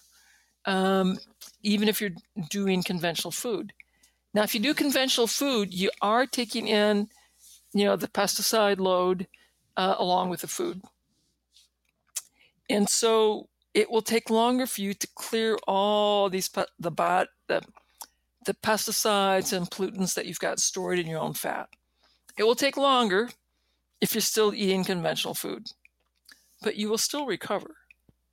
even if you're doing conventional food. Now, if you do conventional food, you are taking in, the pesticide load along with the food. And so it will take longer for you to clear all these the pesticides and pollutants that you've got stored in your own fat. It will take longer if you're still eating conventional food, but you will still recover.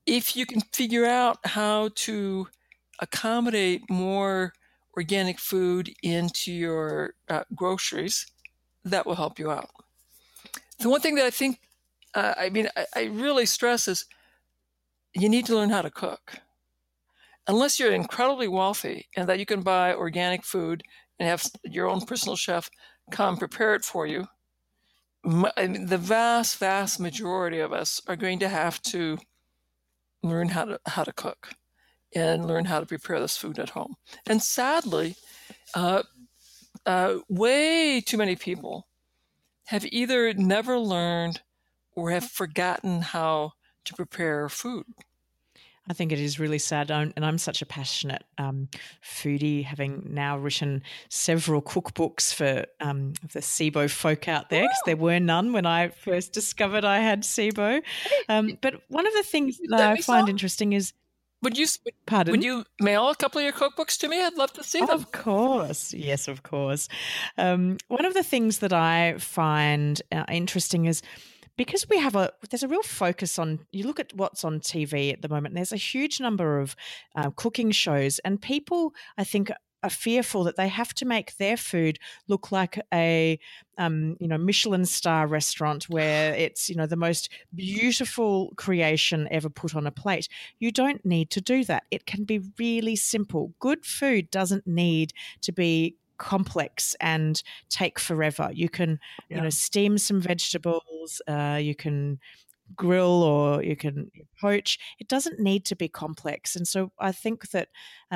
if you can figure out how to accommodate more organic food into your groceries, that will help you out. The one thing that I think, I really stress is you need to learn how to cook. Unless you're incredibly wealthy and that you can buy organic food and have your own personal chef come prepare it for you, the vast, vast majority of us are going to have to learn how to cook and learn how to prepare this food at home. And sadly, way too many people have either never learned or have forgotten how to prepare food. I think it is really sad, and I'm such a passionate foodie, having now written several cookbooks for the SIBO folk out there, because there were none when I first discovered I had SIBO. But one of the things that I find interesting is, would you mail a couple of your cookbooks to me? I'd love to see them. Of course. Yes, of course. One of the things that I find interesting is, because there's a real focus on, you look at what's on TV at the moment, there's a huge number of cooking shows, and people, I think, are fearful that they have to make their food look like a Michelin star restaurant where it's the most beautiful creation ever put on a plate. You don't need to do that. It can be really simple. Good food doesn't need to be complex and take forever. You can steam some vegetables, you can grill, or you can poach. It doesn't need to be complex. And so I think that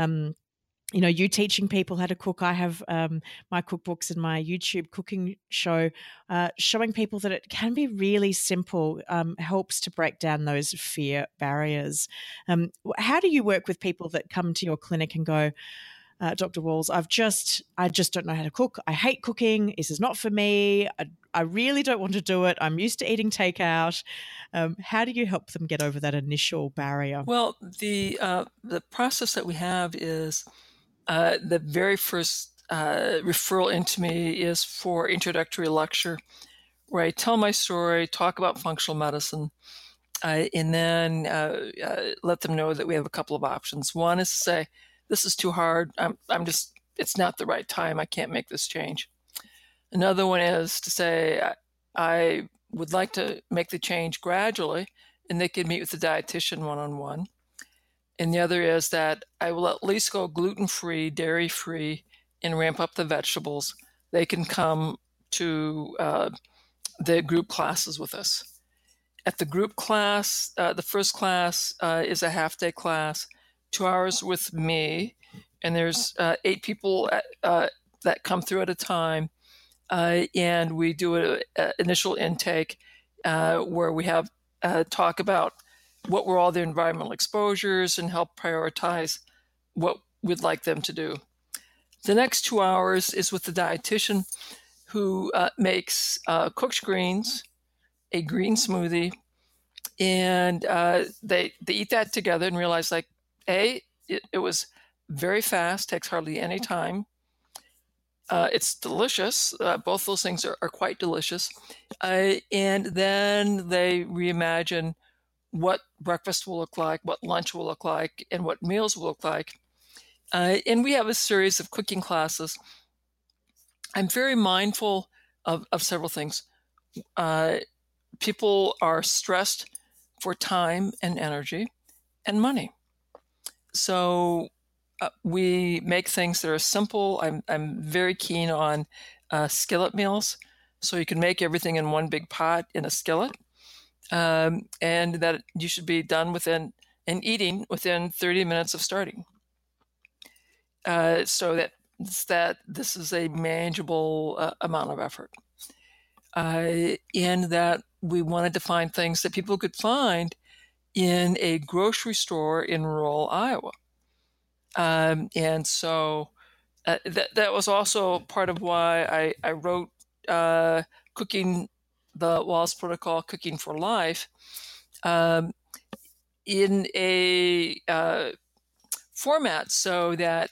you teaching people how to cook. I have my cookbooks and my YouTube cooking show showing people that it can be really simple, helps to break down those fear barriers. How do you work with people that come to your clinic and go, Dr. Walls, I just don't know how to cook. I hate cooking. This is not for me. I really don't want to do it. I'm used to eating takeout. How do you help them get over that initial barrier? Well, the process that we have is the very first referral into me is for introductory lecture, where I tell my story, talk about functional medicine, and then let them know that we have a couple of options. One is to say, this is too hard. It's not the right time. I can't make this change. Another one is to say, I would like to make the change gradually, and they can meet with the dietitian one-on-one. And the other is that I will at least go gluten-free, dairy-free, and ramp up the vegetables. They can come to the group classes with us. At the group class, the first class is a half-day class, 2 hours with me, and there's 8 people that come through at a time, and we do an initial intake where we have talk about what were all their environmental exposures and help prioritize what we'd like them to do. The next 2 hours is with the dietitian, who makes cooked greens, a green smoothie, and they eat that together and realize, like, it was very fast, takes hardly any time. It's delicious. Both those things are quite delicious. And then they reimagine what breakfast will look like, what lunch will look like, and what meals will look like. And we have a series of cooking classes. I'm very mindful of several things. People are stressed for time and energy and money. So we make things that are simple. I'm very keen on skillet meals, so you can make everything in one big pot in a skillet, and that you should be done within and eating within 30 minutes of starting. So that this is a manageable amount of effort, and that we wanted to find things that people could find in a grocery store in rural Iowa. And so that was also part of why I wrote Cooking the Walls Protocol, Cooking for Life, in a format so that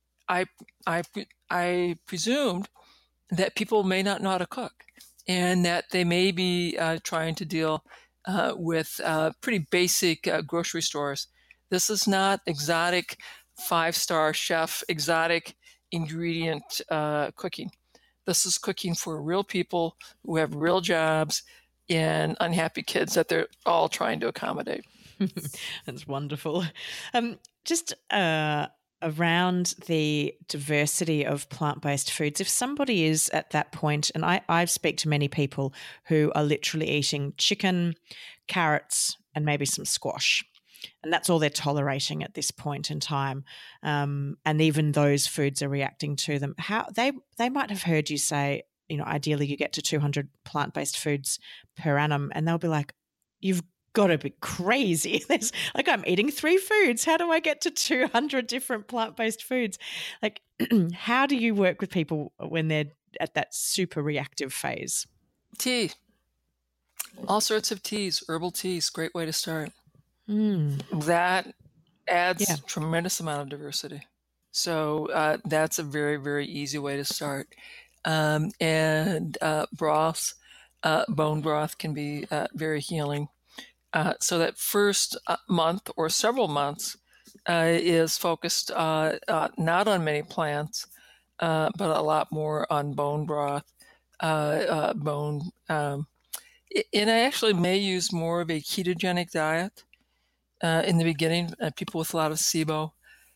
I presumed that people may not know how to cook, and that they may be trying to deal with pretty basic grocery stores. This is not exotic 5-star chef, exotic ingredient cooking. This is cooking for real people who have real jobs and unhappy kids that they're all trying to accommodate. That's wonderful. Just around the diversity of plant-based foods, if somebody is at that point, and I speak to many people who are literally eating chicken, carrots, and maybe some squash, and that's all they're tolerating at this point in time, and even those foods are reacting to them. How they might have heard you say, ideally you get to 200 plant-based foods per annum, and they'll be like, you've got to be crazy. There's I'm eating 3 foods. How do I get to 200 different plant-based foods? How do you work with people when they're at that super reactive phase? Tea. All sorts of teas, herbal teas, great way to start. That adds a tremendous amount of diversity. So that's a very, very easy way to start. And broths, bone broth can be very healing. So that first month or several months is focused not on many plants, but a lot more on bone broth, bone. And I actually may use more of a ketogenic diet in the beginning. People with a lot of SIBO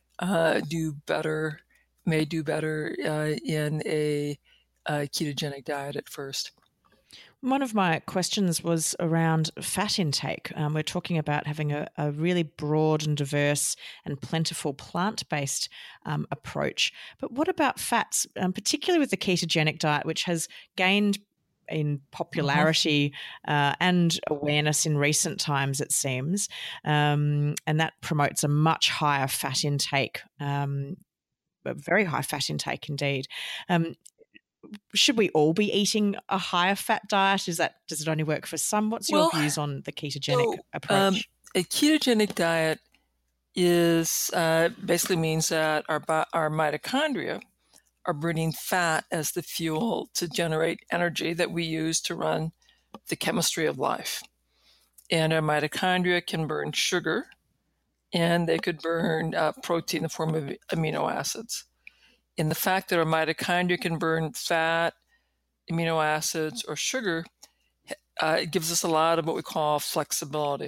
may do better in a ketogenic diet at first. One of my questions was around fat intake. We're talking about having a really broad and diverse and plentiful plant-based approach. But what about fats, particularly with the ketogenic diet, which has gained in popularity and awareness in recent times, it seems, and that promotes a much higher fat intake, a very high fat intake indeed. Should we all be eating a higher fat diet? Does it only work for some? What's your views on the ketogenic approach? A ketogenic diet is basically means that our mitochondria are burning fat as the fuel to generate energy that we use to run the chemistry of life. And our mitochondria can burn sugar, and they could burn protein in the form of amino acids. And the fact that our mitochondria can burn fat, amino acids, or sugar, it gives us a lot of what we call flexibility.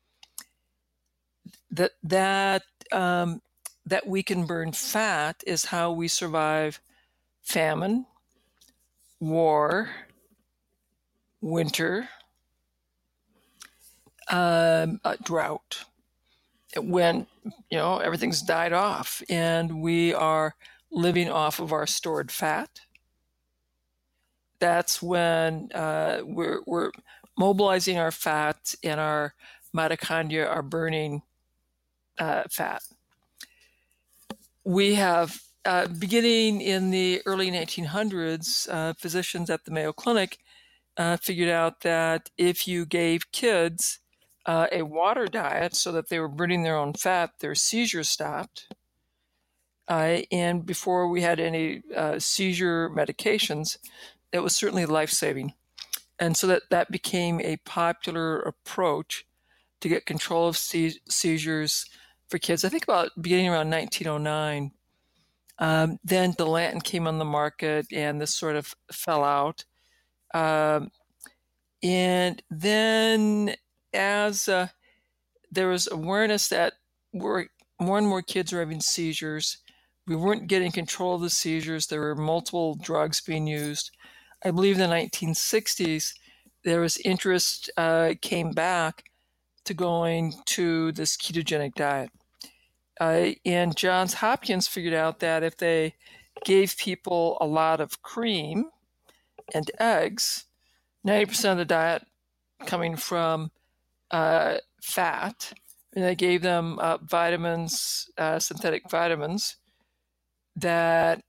That we can burn fat is how we survive famine, war, winter, drought. When everything's died off and we are living off of our stored fat, that's when we're mobilizing our fat and our mitochondria are burning fat. We have, beginning in the early 1900s, physicians at the Mayo Clinic figured out that if you gave kids a water diet so that they were burning their own fat, their seizures stopped. And before we had any seizure medications, it was certainly life-saving. And so that became a popular approach to get control of seizures for kids. I think about beginning around 1909. Then Dilantin came on the market, and this sort of fell out. And then as there was awareness that more and more kids were having seizures, we weren't getting control of the seizures. There were multiple drugs being used. I believe in the 1960s, there was interest came back to going to this ketogenic diet. And Johns Hopkins figured out that if they gave people a lot of cream and eggs, 90% of the diet coming from fat, and they gave them vitamins, synthetic vitamins, that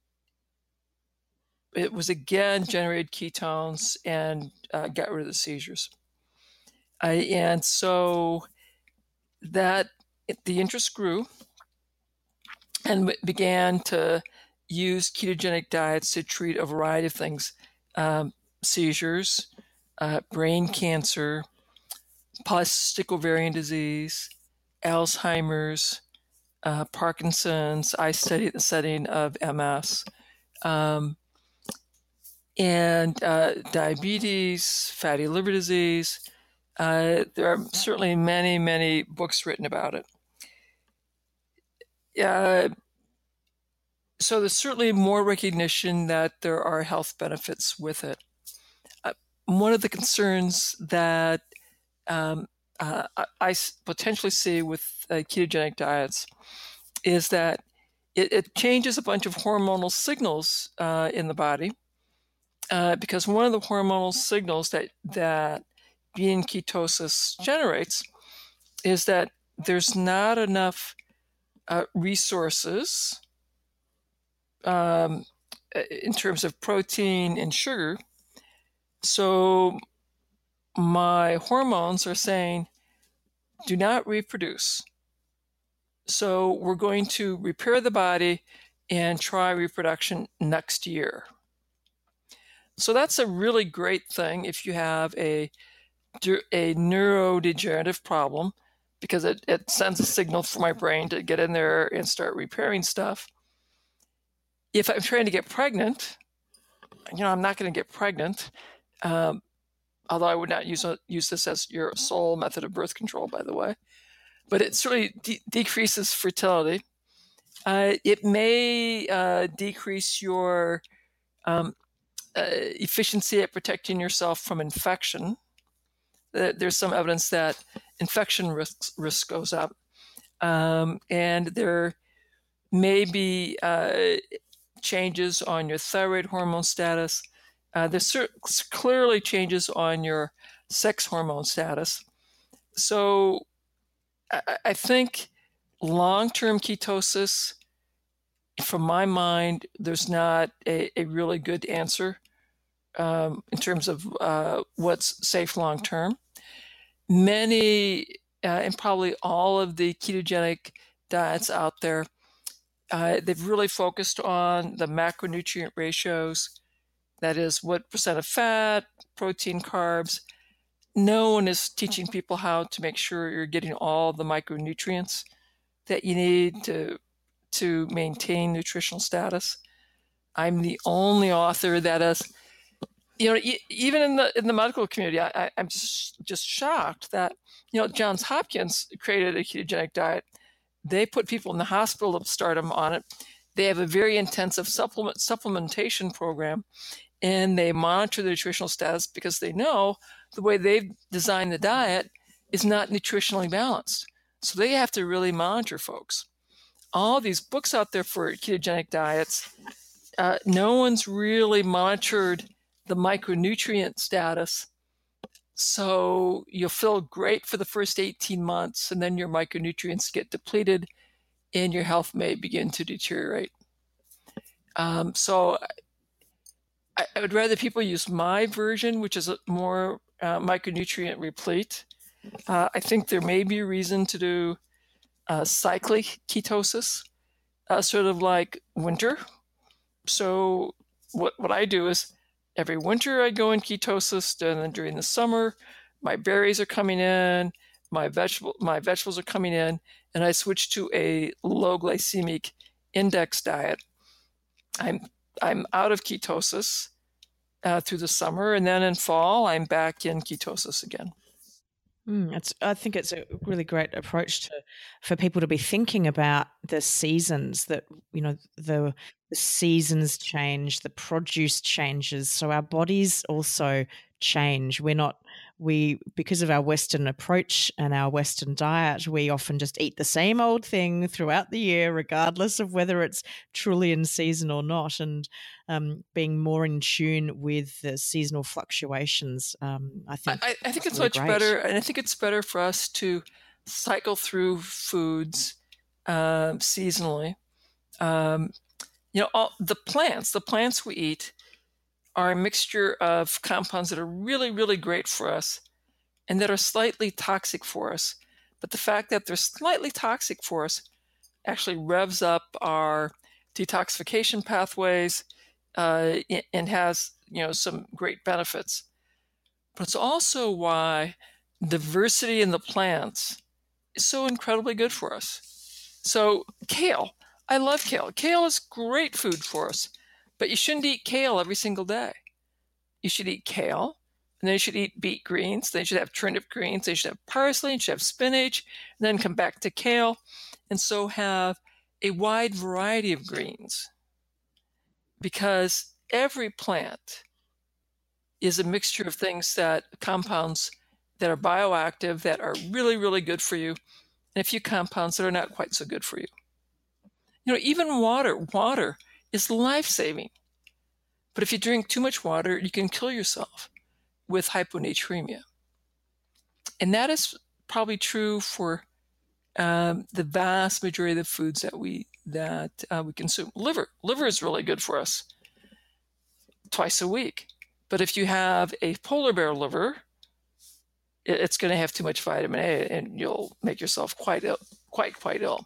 it was again generated ketones and got rid of the seizures. And so that the interest grew and began to use ketogenic diets to treat a variety of things, seizures, brain cancer, polycystic ovarian disease, Alzheimer's, Parkinson's. I study the setting of MS, and diabetes, fatty liver disease. There are certainly many, many books written about it. So there's certainly more recognition that there are health benefits with it. One of the concerns that I potentially see with ketogenic diets is that it changes a bunch of hormonal signals in the body, because one of the hormonal signals that being in ketosis generates is that there's not enough resources in terms of protein and sugar. So my hormones are saying, do not reproduce. So we're going to repair the body and try reproduction next year. So that's a really great thing if you have a neurodegenerative problem, because it sends a signal for my brain to get in there and start repairing stuff. If I'm trying to get pregnant, I'm not going to get pregnant, although I would not use this as your sole method of birth control, by the way. But it certainly decreases fertility. It may decrease your efficiency at protecting yourself from infection. There's some evidence that infection risk goes up. And there may be changes on your thyroid hormone status. There's clearly changes on your sex hormone status. So I think long-term ketosis, from my mind, there's not a really good answer in terms of what's safe long-term. Many, and probably all of the ketogenic diets out there, they've really focused on the macronutrient ratios. That is, what percent of fat, protein, carbs. No one is teaching people how to make sure you're getting all the micronutrients that you need to maintain nutritional status. I'm the only author that has, even in the medical community, I'm just shocked that, Johns Hopkins created a ketogenic diet. They put people in the hospital to start them on it. They have a very intensive supplementation program, and they monitor the nutritional status because they know the way they've designed the diet is not nutritionally balanced. So they have to really monitor folks. All these books out there for ketogenic diets, no one's really monitored the micronutrient status. So you'll feel great for the first 18 months, and then your micronutrients get depleted and your health may begin to deteriorate. So I would rather people use my version, which is more micronutrient replete. I think there may be a reason to do cyclic ketosis, sort of like winter. So what I do is every winter I go in ketosis, and then during the summer, my berries are coming in, my vegetables are coming in, and I switch to a low glycemic index diet. I'm out of ketosis through the summer, and then in fall, I'm back in ketosis again. I think it's a really great approach for people to be thinking about the seasons, that, the seasons change, the produce changes. So our bodies also change. Because of our Western approach and our Western diet, we often just eat the same old thing throughout the year, regardless of whether it's truly in season or not. And being more in tune with the seasonal fluctuations, I think it's really much better, and I think it's better for us to cycle through foods seasonally. All the plants we eat are a mixture of compounds that are really, really great for us and that are slightly toxic for us. But the fact that they're slightly toxic for us actually revs up our detoxification pathways and has, some great benefits. But it's also why diversity in the plants is so incredibly good for us. So kale, I love kale. Kale is great food for us, but you shouldn't eat kale every single day. You should eat kale, and then you should eat beet greens. Then you should have turnip greens. Then you should have parsley. You should have spinach, and then come back to kale, and so have a wide variety of greens. Because every plant is a mixture of things compounds that are bioactive, that are really, really good for you, and a few compounds that are not quite so good for you. Even water is life-saving. But if you drink too much water, you can kill yourself with hyponatremia. And that is probably true for the vast majority of the foods that we consume. Liver is really good for us twice a week. But if you have a polar bear liver, it's going to have too much vitamin A, and you'll make yourself quite ill.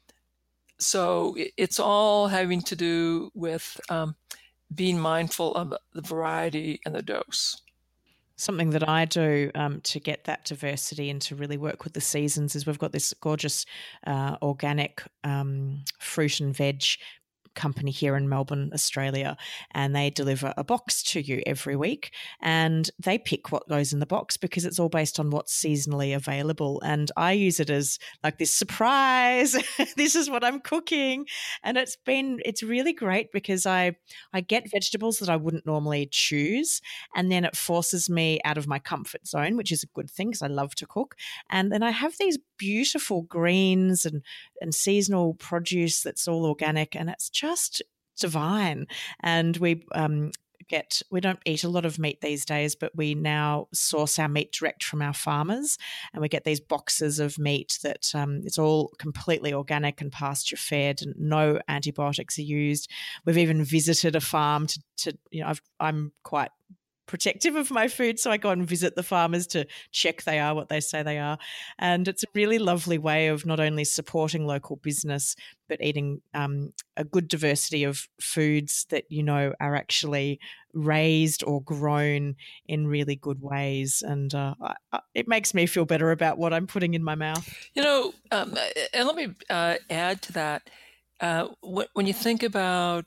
So it's all having to do with being mindful of the variety and the dose. Something that I do to get that diversity and to really work with the seasons is we've got this gorgeous organic fruit and veg company here in Melbourne, Australia, and they deliver a box to you every week, and they pick what goes in the box because it's all based on what's seasonally available. And I use it as like this surprise. This is what I'm cooking, and it's really great because I get vegetables that I wouldn't normally choose, and then it forces me out of my comfort zone, which is a good thing because I love to cook. And then I have these beautiful greens and seasonal produce that's all organic, and it's just divine. And we don't eat a lot of meat these days, but we now source our meat direct from our farmers, and we get these boxes of meat that it's all completely organic and pasture fed, and no antibiotics are used. We've even visited a farm to I'm quite protective of my food, so I go and visit the farmers to check they are what they say they are. And it's a really lovely way of not only supporting local business, but eating a good diversity of foods that are actually raised or grown in really good ways. And it makes me feel better about what I'm putting in my mouth. And let me add to that. When you think about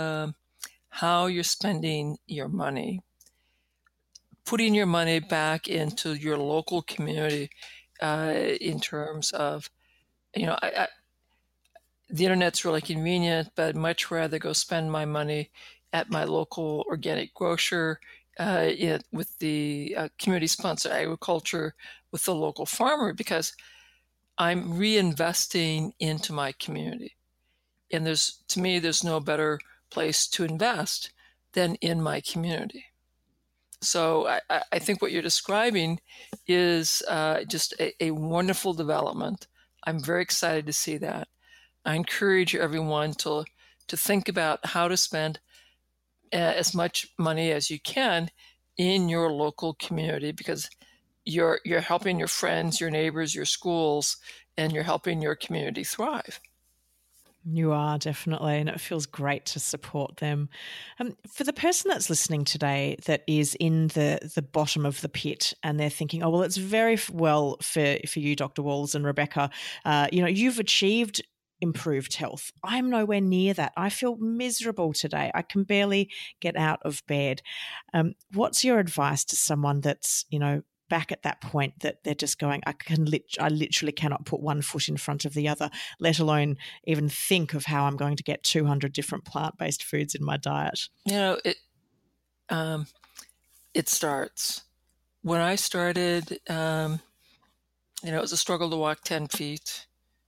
how you're spending your money, putting your money back into your local community in terms of, the internet's really convenient, but I'd much rather go spend my money at my local organic grocer, with the community-sponsored agriculture, with the local farmer, because I'm reinvesting into my community. And to me, there's no better place to invest than in my community. So I think what you're describing is just a wonderful development. I'm very excited to see that. I encourage everyone to think about how to spend as much money as you can in your local community, because you're helping your friends, your neighbors, your schools, and you're helping your community thrive. You are, definitely, and it feels great to support them. For the person that's listening today that is in the bottom of the pit and they're thinking, oh, well, it's very well for you, Dr. Walls and Rebecca, you've achieved improved health. I'm nowhere near that. I feel miserable today. I can barely get out of bed. What's your advice to someone that's, back at that point that they're just going, I literally cannot put one foot in front of the other, let alone even think of how I'm going to get 200 different plant-based foods in my diet? It starts. When I started, it was a struggle to walk 10 feet.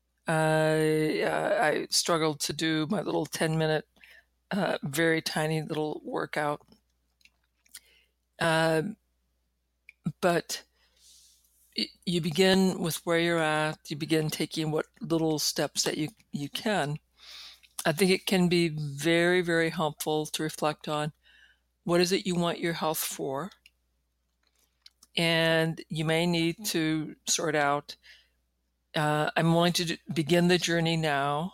I struggled to do my little 10-minute, very tiny little workout. But you begin with where you're at. You begin taking what little steps that you can. I think it can be very, very helpful to reflect on what is it you want your health for. And you may need to sort out, I'm willing to begin the journey now,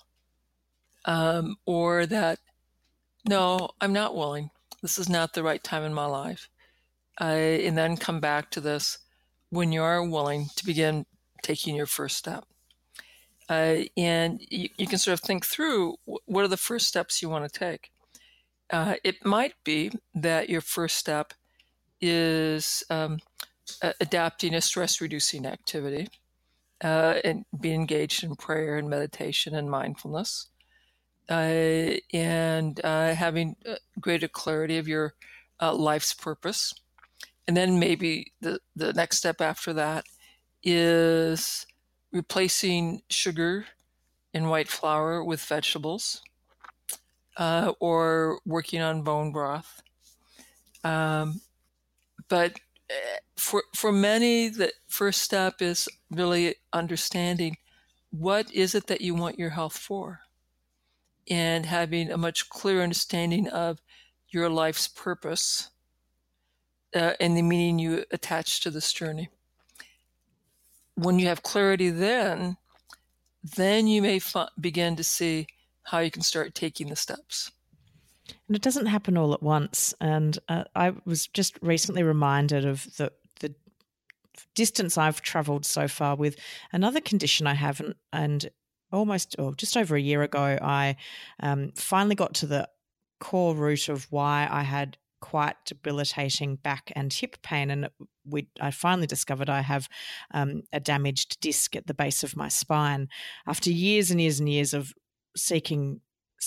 or that, no, I'm not willing. This is not the right time in my life. And then come back to this. when you are willing to begin taking your first step. And you can sort of think through what are the first steps you want to take. It might be that your first step is adapting a stress-reducing activity and being engaged in prayer and meditation and mindfulness, and having greater clarity of your life's purpose. And then maybe the next step after that is replacing sugar and white flour with vegetables, or working on bone broth. But for many, the first step is really understanding what is it that you want your health for, and having a much clearer understanding of your life's purpose and the meaning you attach to this journey. When you have clarity, then you may begin to see how you can start taking the steps. And it doesn't happen all at once. And I was just recently reminded of the distance I've traveled so far with another condition I have. And just over a year ago, I finally got to the core root of why I had quite debilitating back and hip pain. And I finally discovered I have a damaged disc at the base of my spine. After years and years and years of seeking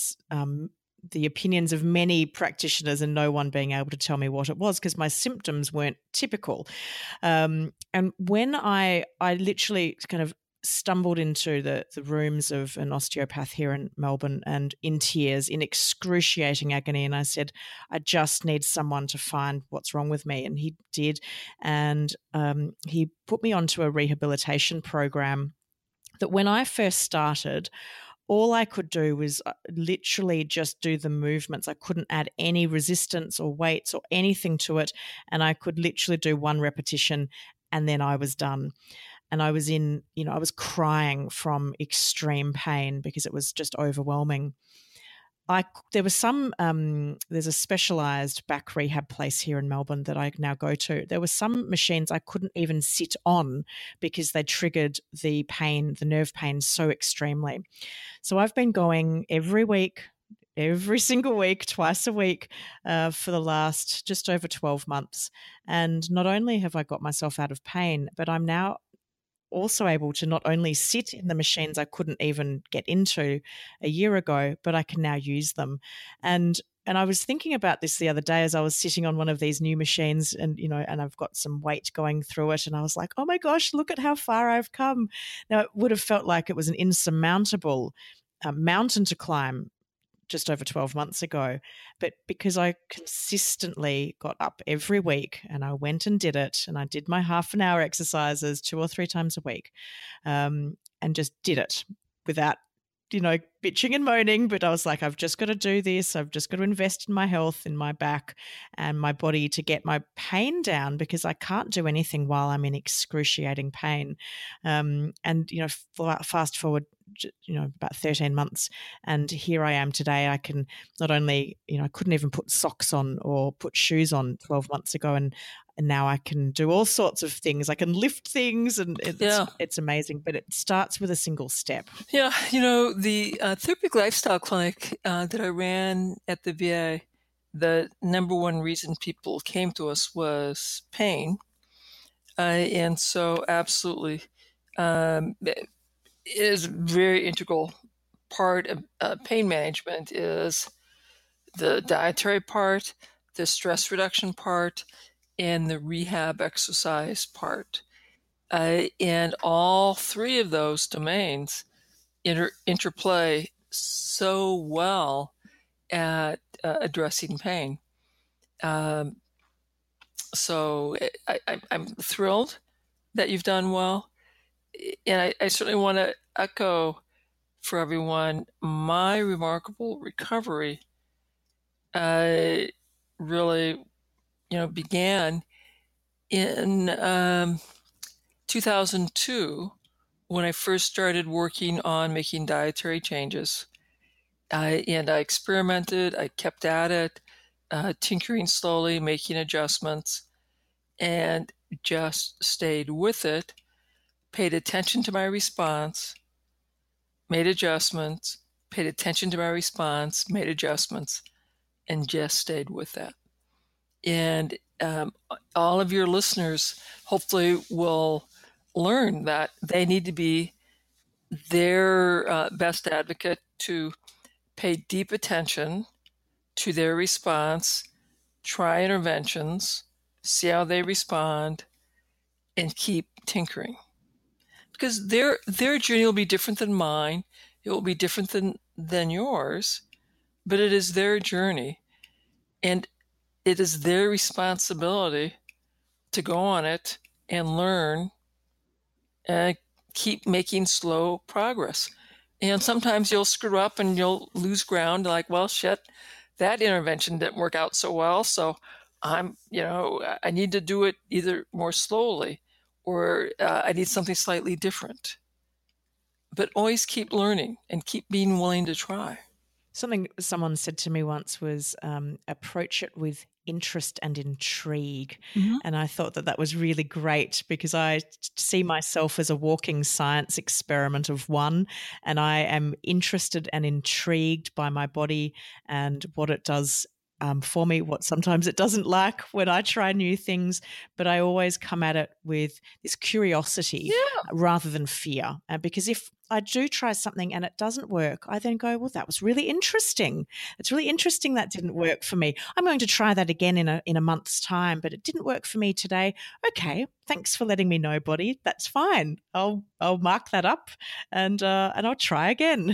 the opinions of many practitioners and no one being able to tell me what it was, because my symptoms weren't typical. And when I literally kind of stumbled into the rooms of an osteopath here in Melbourne, and in tears, in excruciating agony, and I said, I just need someone to find what's wrong with me. And he did. And he put me onto a rehabilitation program that when I first started, all I could do was literally just do the movements. I couldn't add any resistance or weights or anything to it. And I could literally do one repetition and then I was done. And I was I was crying from extreme pain because it was just overwhelming. There's a specialised back rehab place here in Melbourne that I now go to. There were some machines I couldn't even sit on because they triggered the nerve pain so extremely. So I've been going every single week, twice a week, for the last just over 12 months. And not only have I got myself out of pain, but I'm now also able to not only sit in the machines I couldn't even get into a year ago, but I can now use them. And I was thinking about this the other day as I was sitting on one of these new machines, and and I've got some weight going through it, and I was like, oh my gosh, look at how far I've come. Now, it would have felt like it was an insurmountable mountain to climb just over 12 months ago. But because I consistently got up every week and I went and did it, and I did my half an hour exercises 2 or 3 times a week, and just did it without, bitching and moaning. But I was like, I've just got to do this. I've just got to invest in my health, in my back and my body to get my pain down, because I can't do anything while I'm in excruciating pain. And, fast forward, about 13 months. And here I am today. I can not only, I couldn't even put socks on or put shoes on 12 months ago. And now I can do all sorts of things. I can lift things, and it's amazing. But it starts with a single step. Yeah. The Therapeutic Lifestyle Clinic that I ran at the VA, the number one reason people came to us was pain. And so absolutely, is a very integral part of pain management is the dietary part, the stress reduction part, and the rehab exercise part. And all three of those domains interplay so well at addressing pain. So I'm thrilled that you've done well. And I certainly want to echo for everyone, my remarkable recovery really, began in 2002 when I first started working on making dietary changes. And I experimented, I kept at it, tinkering slowly, making adjustments. And just stayed with it, paid attention to my response, made adjustments, paid attention to my response, made adjustments, and just stayed with that. And all of your listeners hopefully will learn that they need to be their best advocate, to pay deep attention to their response, try interventions, see how they respond, and keep tinkering. Because their journey will be different than mine. It will be different than yours, but it is their journey. And it is their responsibility to go on it and learn and keep making slow progress. And sometimes you'll screw up and you'll lose ground, like, well, shit, that intervention didn't work out so well, so I need to do it either more slowly or I need something slightly different. But always keep learning and keep being willing to try. Something someone said to me once was approach it with interest and intrigue. Mm-hmm. And I thought that was really great, because I see myself as a walking science experiment of one, and I am interested and intrigued by my body and what it does for me, what sometimes it doesn't like when I try new things, but I always come at it with this curiosity rather than fear. Because if I do try something and it doesn't work, I then go, well, that was really interesting. It's really interesting that didn't work for me. I'm going to try that again in a month's time, but it didn't work for me today. Okay, thanks for letting me know, body. That's fine. I'll mark that up and I'll try again.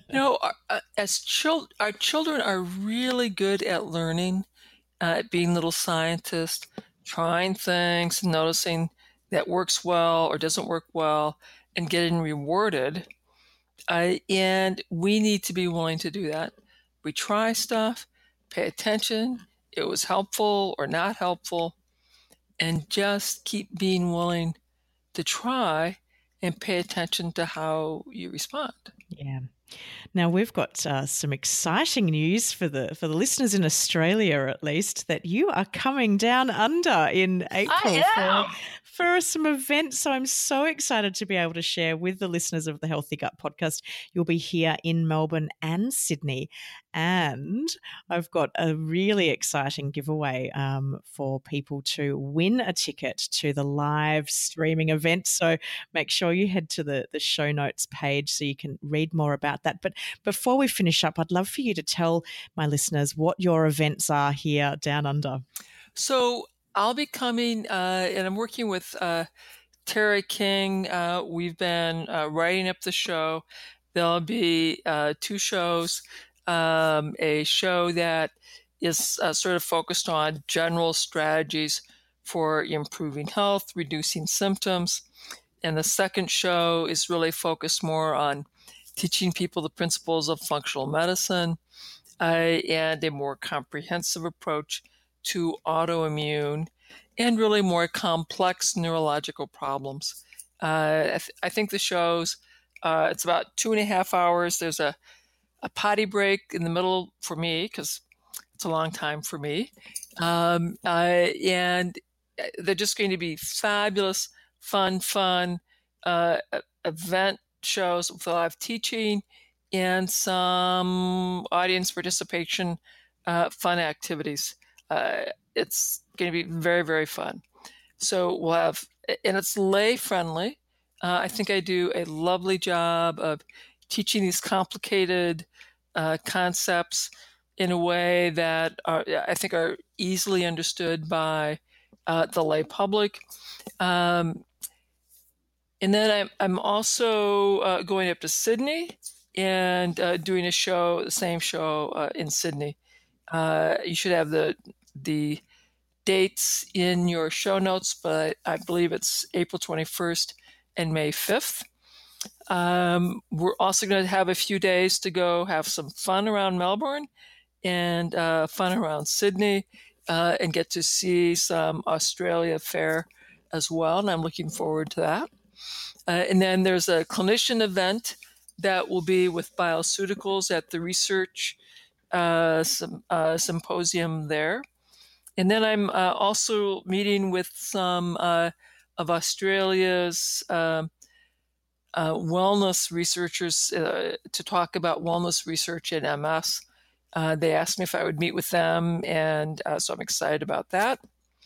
Our children are really good at learning, at being little scientists, trying things, noticing that works well or doesn't work well, and getting rewarded. And we need to be willing to do that. We try stuff, pay attention, it was helpful or not helpful, and just keep being willing to try and pay attention to how you respond. Yeah. Now, we've got some exciting news for the listeners in Australia, at least, that you are coming down under in April for some events. So I'm so excited to be able to share with the listeners of the Healthy Gut podcast. You'll be here in Melbourne and Sydney. And I've got a really exciting giveaway for people to win a ticket to the live streaming event. So make sure you head to the show notes page so you can read more about that. But before we finish up, I'd love for you to tell my listeners what your events are here down under. So I'll be coming, and I'm working with Tara King. We've been writing up the show. There'll be 2 shows. A show that is sort of focused on general strategies for improving health, reducing symptoms. And the second show is really focused more on teaching people the principles of functional medicine and a more comprehensive approach to autoimmune and really more complex neurological problems. I think the show's, it's about 2.5 hours. There's a potty break in the middle for me, because it's a long time for me. And they're just going to be fabulous, fun event shows with live teaching and some audience participation, fun activities. It's going to be very, very fun. So we'll have, and it's lay friendly. I think I do a lovely job of teaching these complicated concepts in a way that I think are easily understood by the lay public. And then I'm also going up to Sydney and doing the same show in Sydney. You should have the dates in your show notes, but I believe it's April 21st and May 5th. We're also going to have a few days to go have some fun around Melbourne and fun around Sydney and get to see some Australia Fair as well, and I'm looking forward to that. And then there's a clinician event that will be with bioceuticals at the research symposium there. And then I'm also meeting with some of Australia's wellness researchers to talk about wellness research in MS. They asked me if I would meet with them, and so I'm excited about that.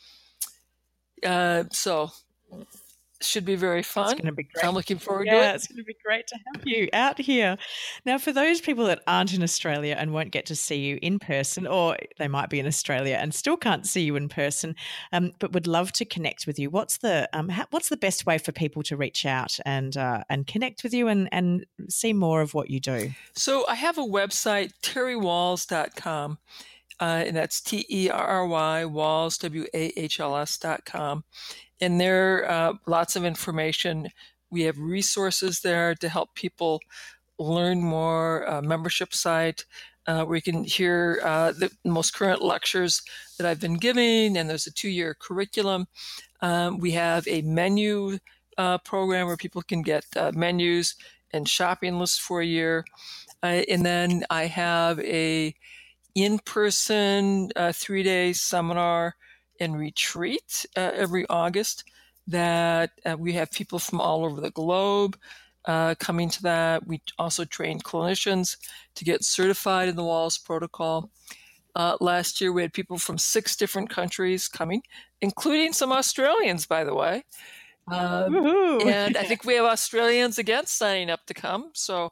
So should be very fun. It's going to be great. I'm looking forward to it. Yeah, it's going to be great to have you out here. Now, for those people that aren't in Australia and won't get to see you in person, or they might be in Australia and still can't see you in person, but would love to connect with you, what's the best way for people to reach out and connect with you and see more of what you do? So I have a website, terrywalls.com. And that's TERRY Walls, WAHLS.com. And there are lots of information. We have resources there to help people learn more, membership site where you can hear the most current lectures that I've been giving, and there's a 2-year curriculum. We have a menu program where people can get menus and shopping lists for a year. And then I have a in-person 3-day seminar and retreat every August that we have people from all over the globe coming to that. We also train clinicians to get certified in the WALS protocol. Last year we had people from 6 different countries coming, including some Australians, by the way. And I think we have Australians again signing up to come. So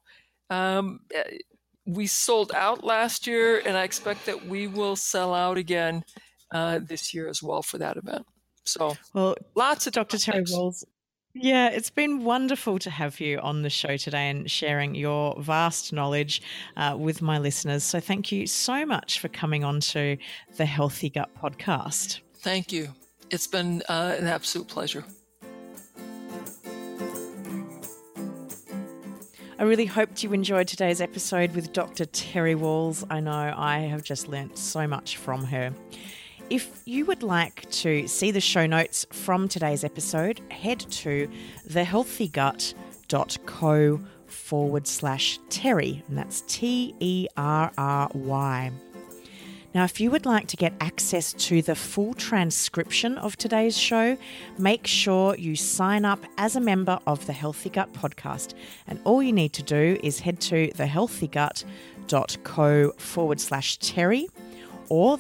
we sold out last year, and I expect that we will sell out again this year as well for that event. So, lots of Dr. Terry Walls. Yeah, it's been wonderful to have you on the show today and sharing your vast knowledge with my listeners. So thank you so much for coming on to the Healthy Gut podcast. Thank you. It's been an absolute pleasure. I really hoped you enjoyed today's episode with Dr. Terry Walls. I know I have just learnt so much from her. If you would like to see the show notes from today's episode, head to thehealthygut.co/Terry, and that's TERRY. Now, if you would like to get access to the full transcription of today's show, make sure you sign up as a member of the Healthy Gut podcast. And all you need to do is head to thehealthygut.co/Terry or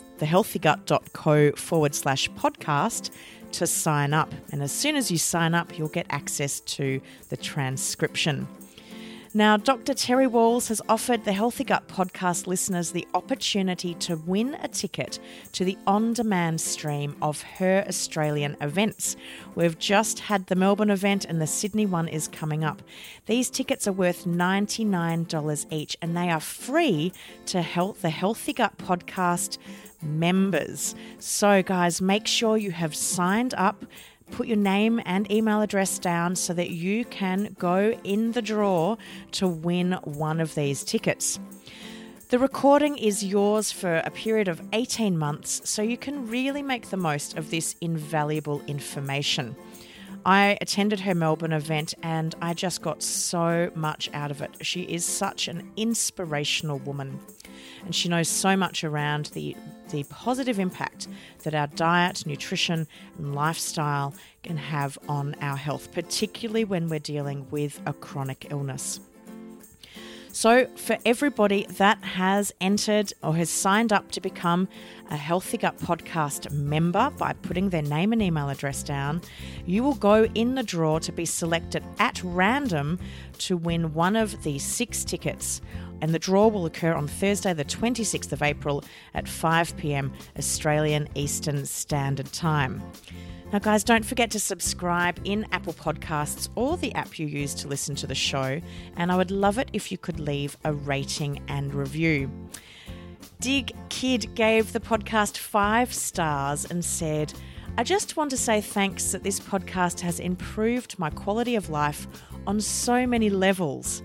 thehealthygut.co/podcast to sign up. And as soon as you sign up, you'll get access to the transcription. Now, Dr. Terry Walls has offered the Healthy Gut podcast listeners the opportunity to win a ticket to the on-demand stream of her Australian events. We've just had the Melbourne event and the Sydney one is coming up. These tickets are worth $99 each, and they are free to help the Healthy Gut podcast members. So, guys, make sure you have signed up. Put your name and email address down so that you can go in the draw to win one of these tickets. The recording is yours for a period of 18 months, so you can really make the most of this invaluable information. I attended her Melbourne event and I just got so much out of it. She is such an inspirational woman, and she knows so much around the positive impact that our diet, nutrition, and lifestyle can have on our health, particularly when we're dealing with a chronic illness. So for everybody that has entered or has signed up to become a Healthy Gut podcast member by putting their name and email address down, you will go in the draw to be selected at random to win one of the 6 tickets. And the draw will occur on Thursday, the 26th of April at 5 p.m. Australian Eastern Standard Time. Now, guys, don't forget to subscribe in Apple Podcasts or the app you use to listen to the show. And I would love it if you could leave a rating and review. Dig Kid gave the podcast 5 stars and said, "I just want to say thanks that this podcast has improved my quality of life on so many levels.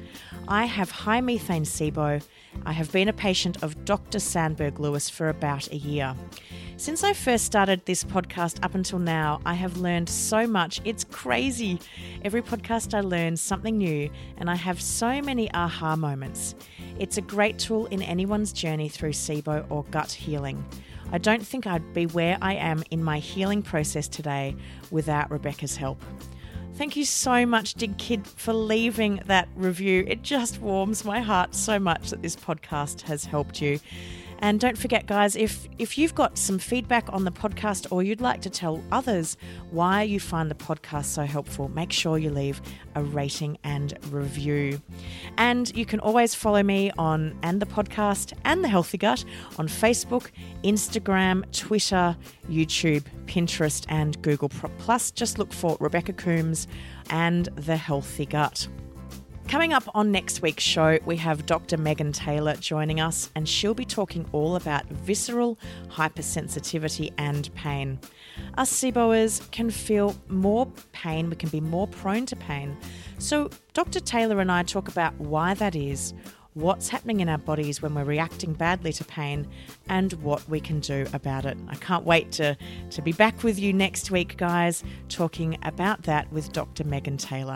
I have high methane SIBO. I have been a patient of Dr. Sandberg Lewis for about a year. Since I first started this podcast up until now, I have learned so much. It's crazy. Every podcast I learn something new, and I have so many aha moments. It's a great tool in anyone's journey through SIBO or gut healing. I don't think I'd be where I am in my healing process today without Rebecca's help. Thank you so much, Dig Kid, for leaving that review. It just warms my heart so much that this podcast has helped you. And don't forget, guys, if you've got some feedback on the podcast or you'd like to tell others why you find the podcast so helpful, make sure you leave a rating and review. And you can always follow me and the podcast and The Healthy Gut on Facebook, Instagram, Twitter, YouTube, Pinterest, and Google+. Just look for Rebecca Coombs and The Healthy Gut. Coming up on next week's show, we have Dr. Megan Taylor joining us, and she'll be talking all about visceral hypersensitivity and pain. Us SIBOers can feel more pain, we can be more prone to pain. So Dr. Taylor and I talk about why that is, what's happening in our bodies when we're reacting badly to pain, and what we can do about it. I can't wait to be back with you next week, guys, talking about that with Dr. Megan Taylor.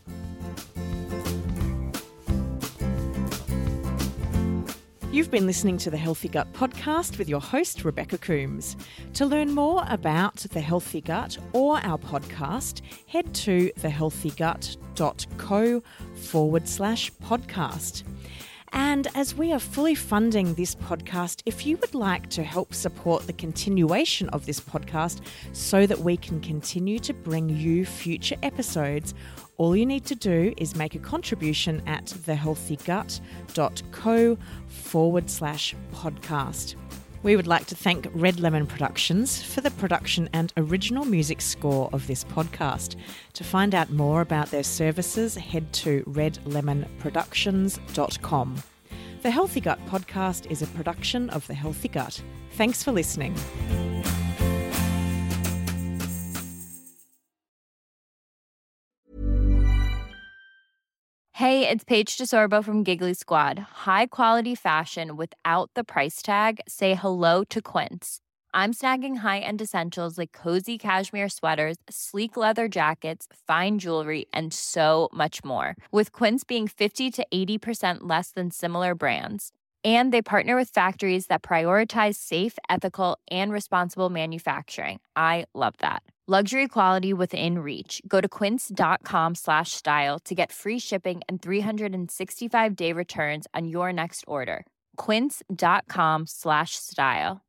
You've been listening to the Healthy Gut podcast with your host, Rebecca Coombs. To learn more about The Healthy Gut or our podcast, head to thehealthygut.co/podcast. And as we are fully funding this podcast, if you would like to help support the continuation of this podcast so that we can continue to bring you future episodes, all you need to do is make a contribution at thehealthygut.co/podcast. We would like to thank Red Lemon Productions for the production and original music score of this podcast. To find out more about their services, head to redlemonproductions.com. The Healthy Gut podcast is a production of The Healthy Gut. Thanks for listening. Hey, it's Paige DeSorbo from Giggly Squad. High quality fashion without the price tag. Say hello to Quince. I'm snagging high-end essentials like cozy cashmere sweaters, sleek leather jackets, fine jewelry, and so much more. With Quince being 50 to 80% less than similar brands. And they partner with factories that prioritize safe, ethical, and responsible manufacturing. I love that. Luxury quality within reach. Go to quince.com/style to get free shipping and 365-day returns on your next order. Quince.com/style.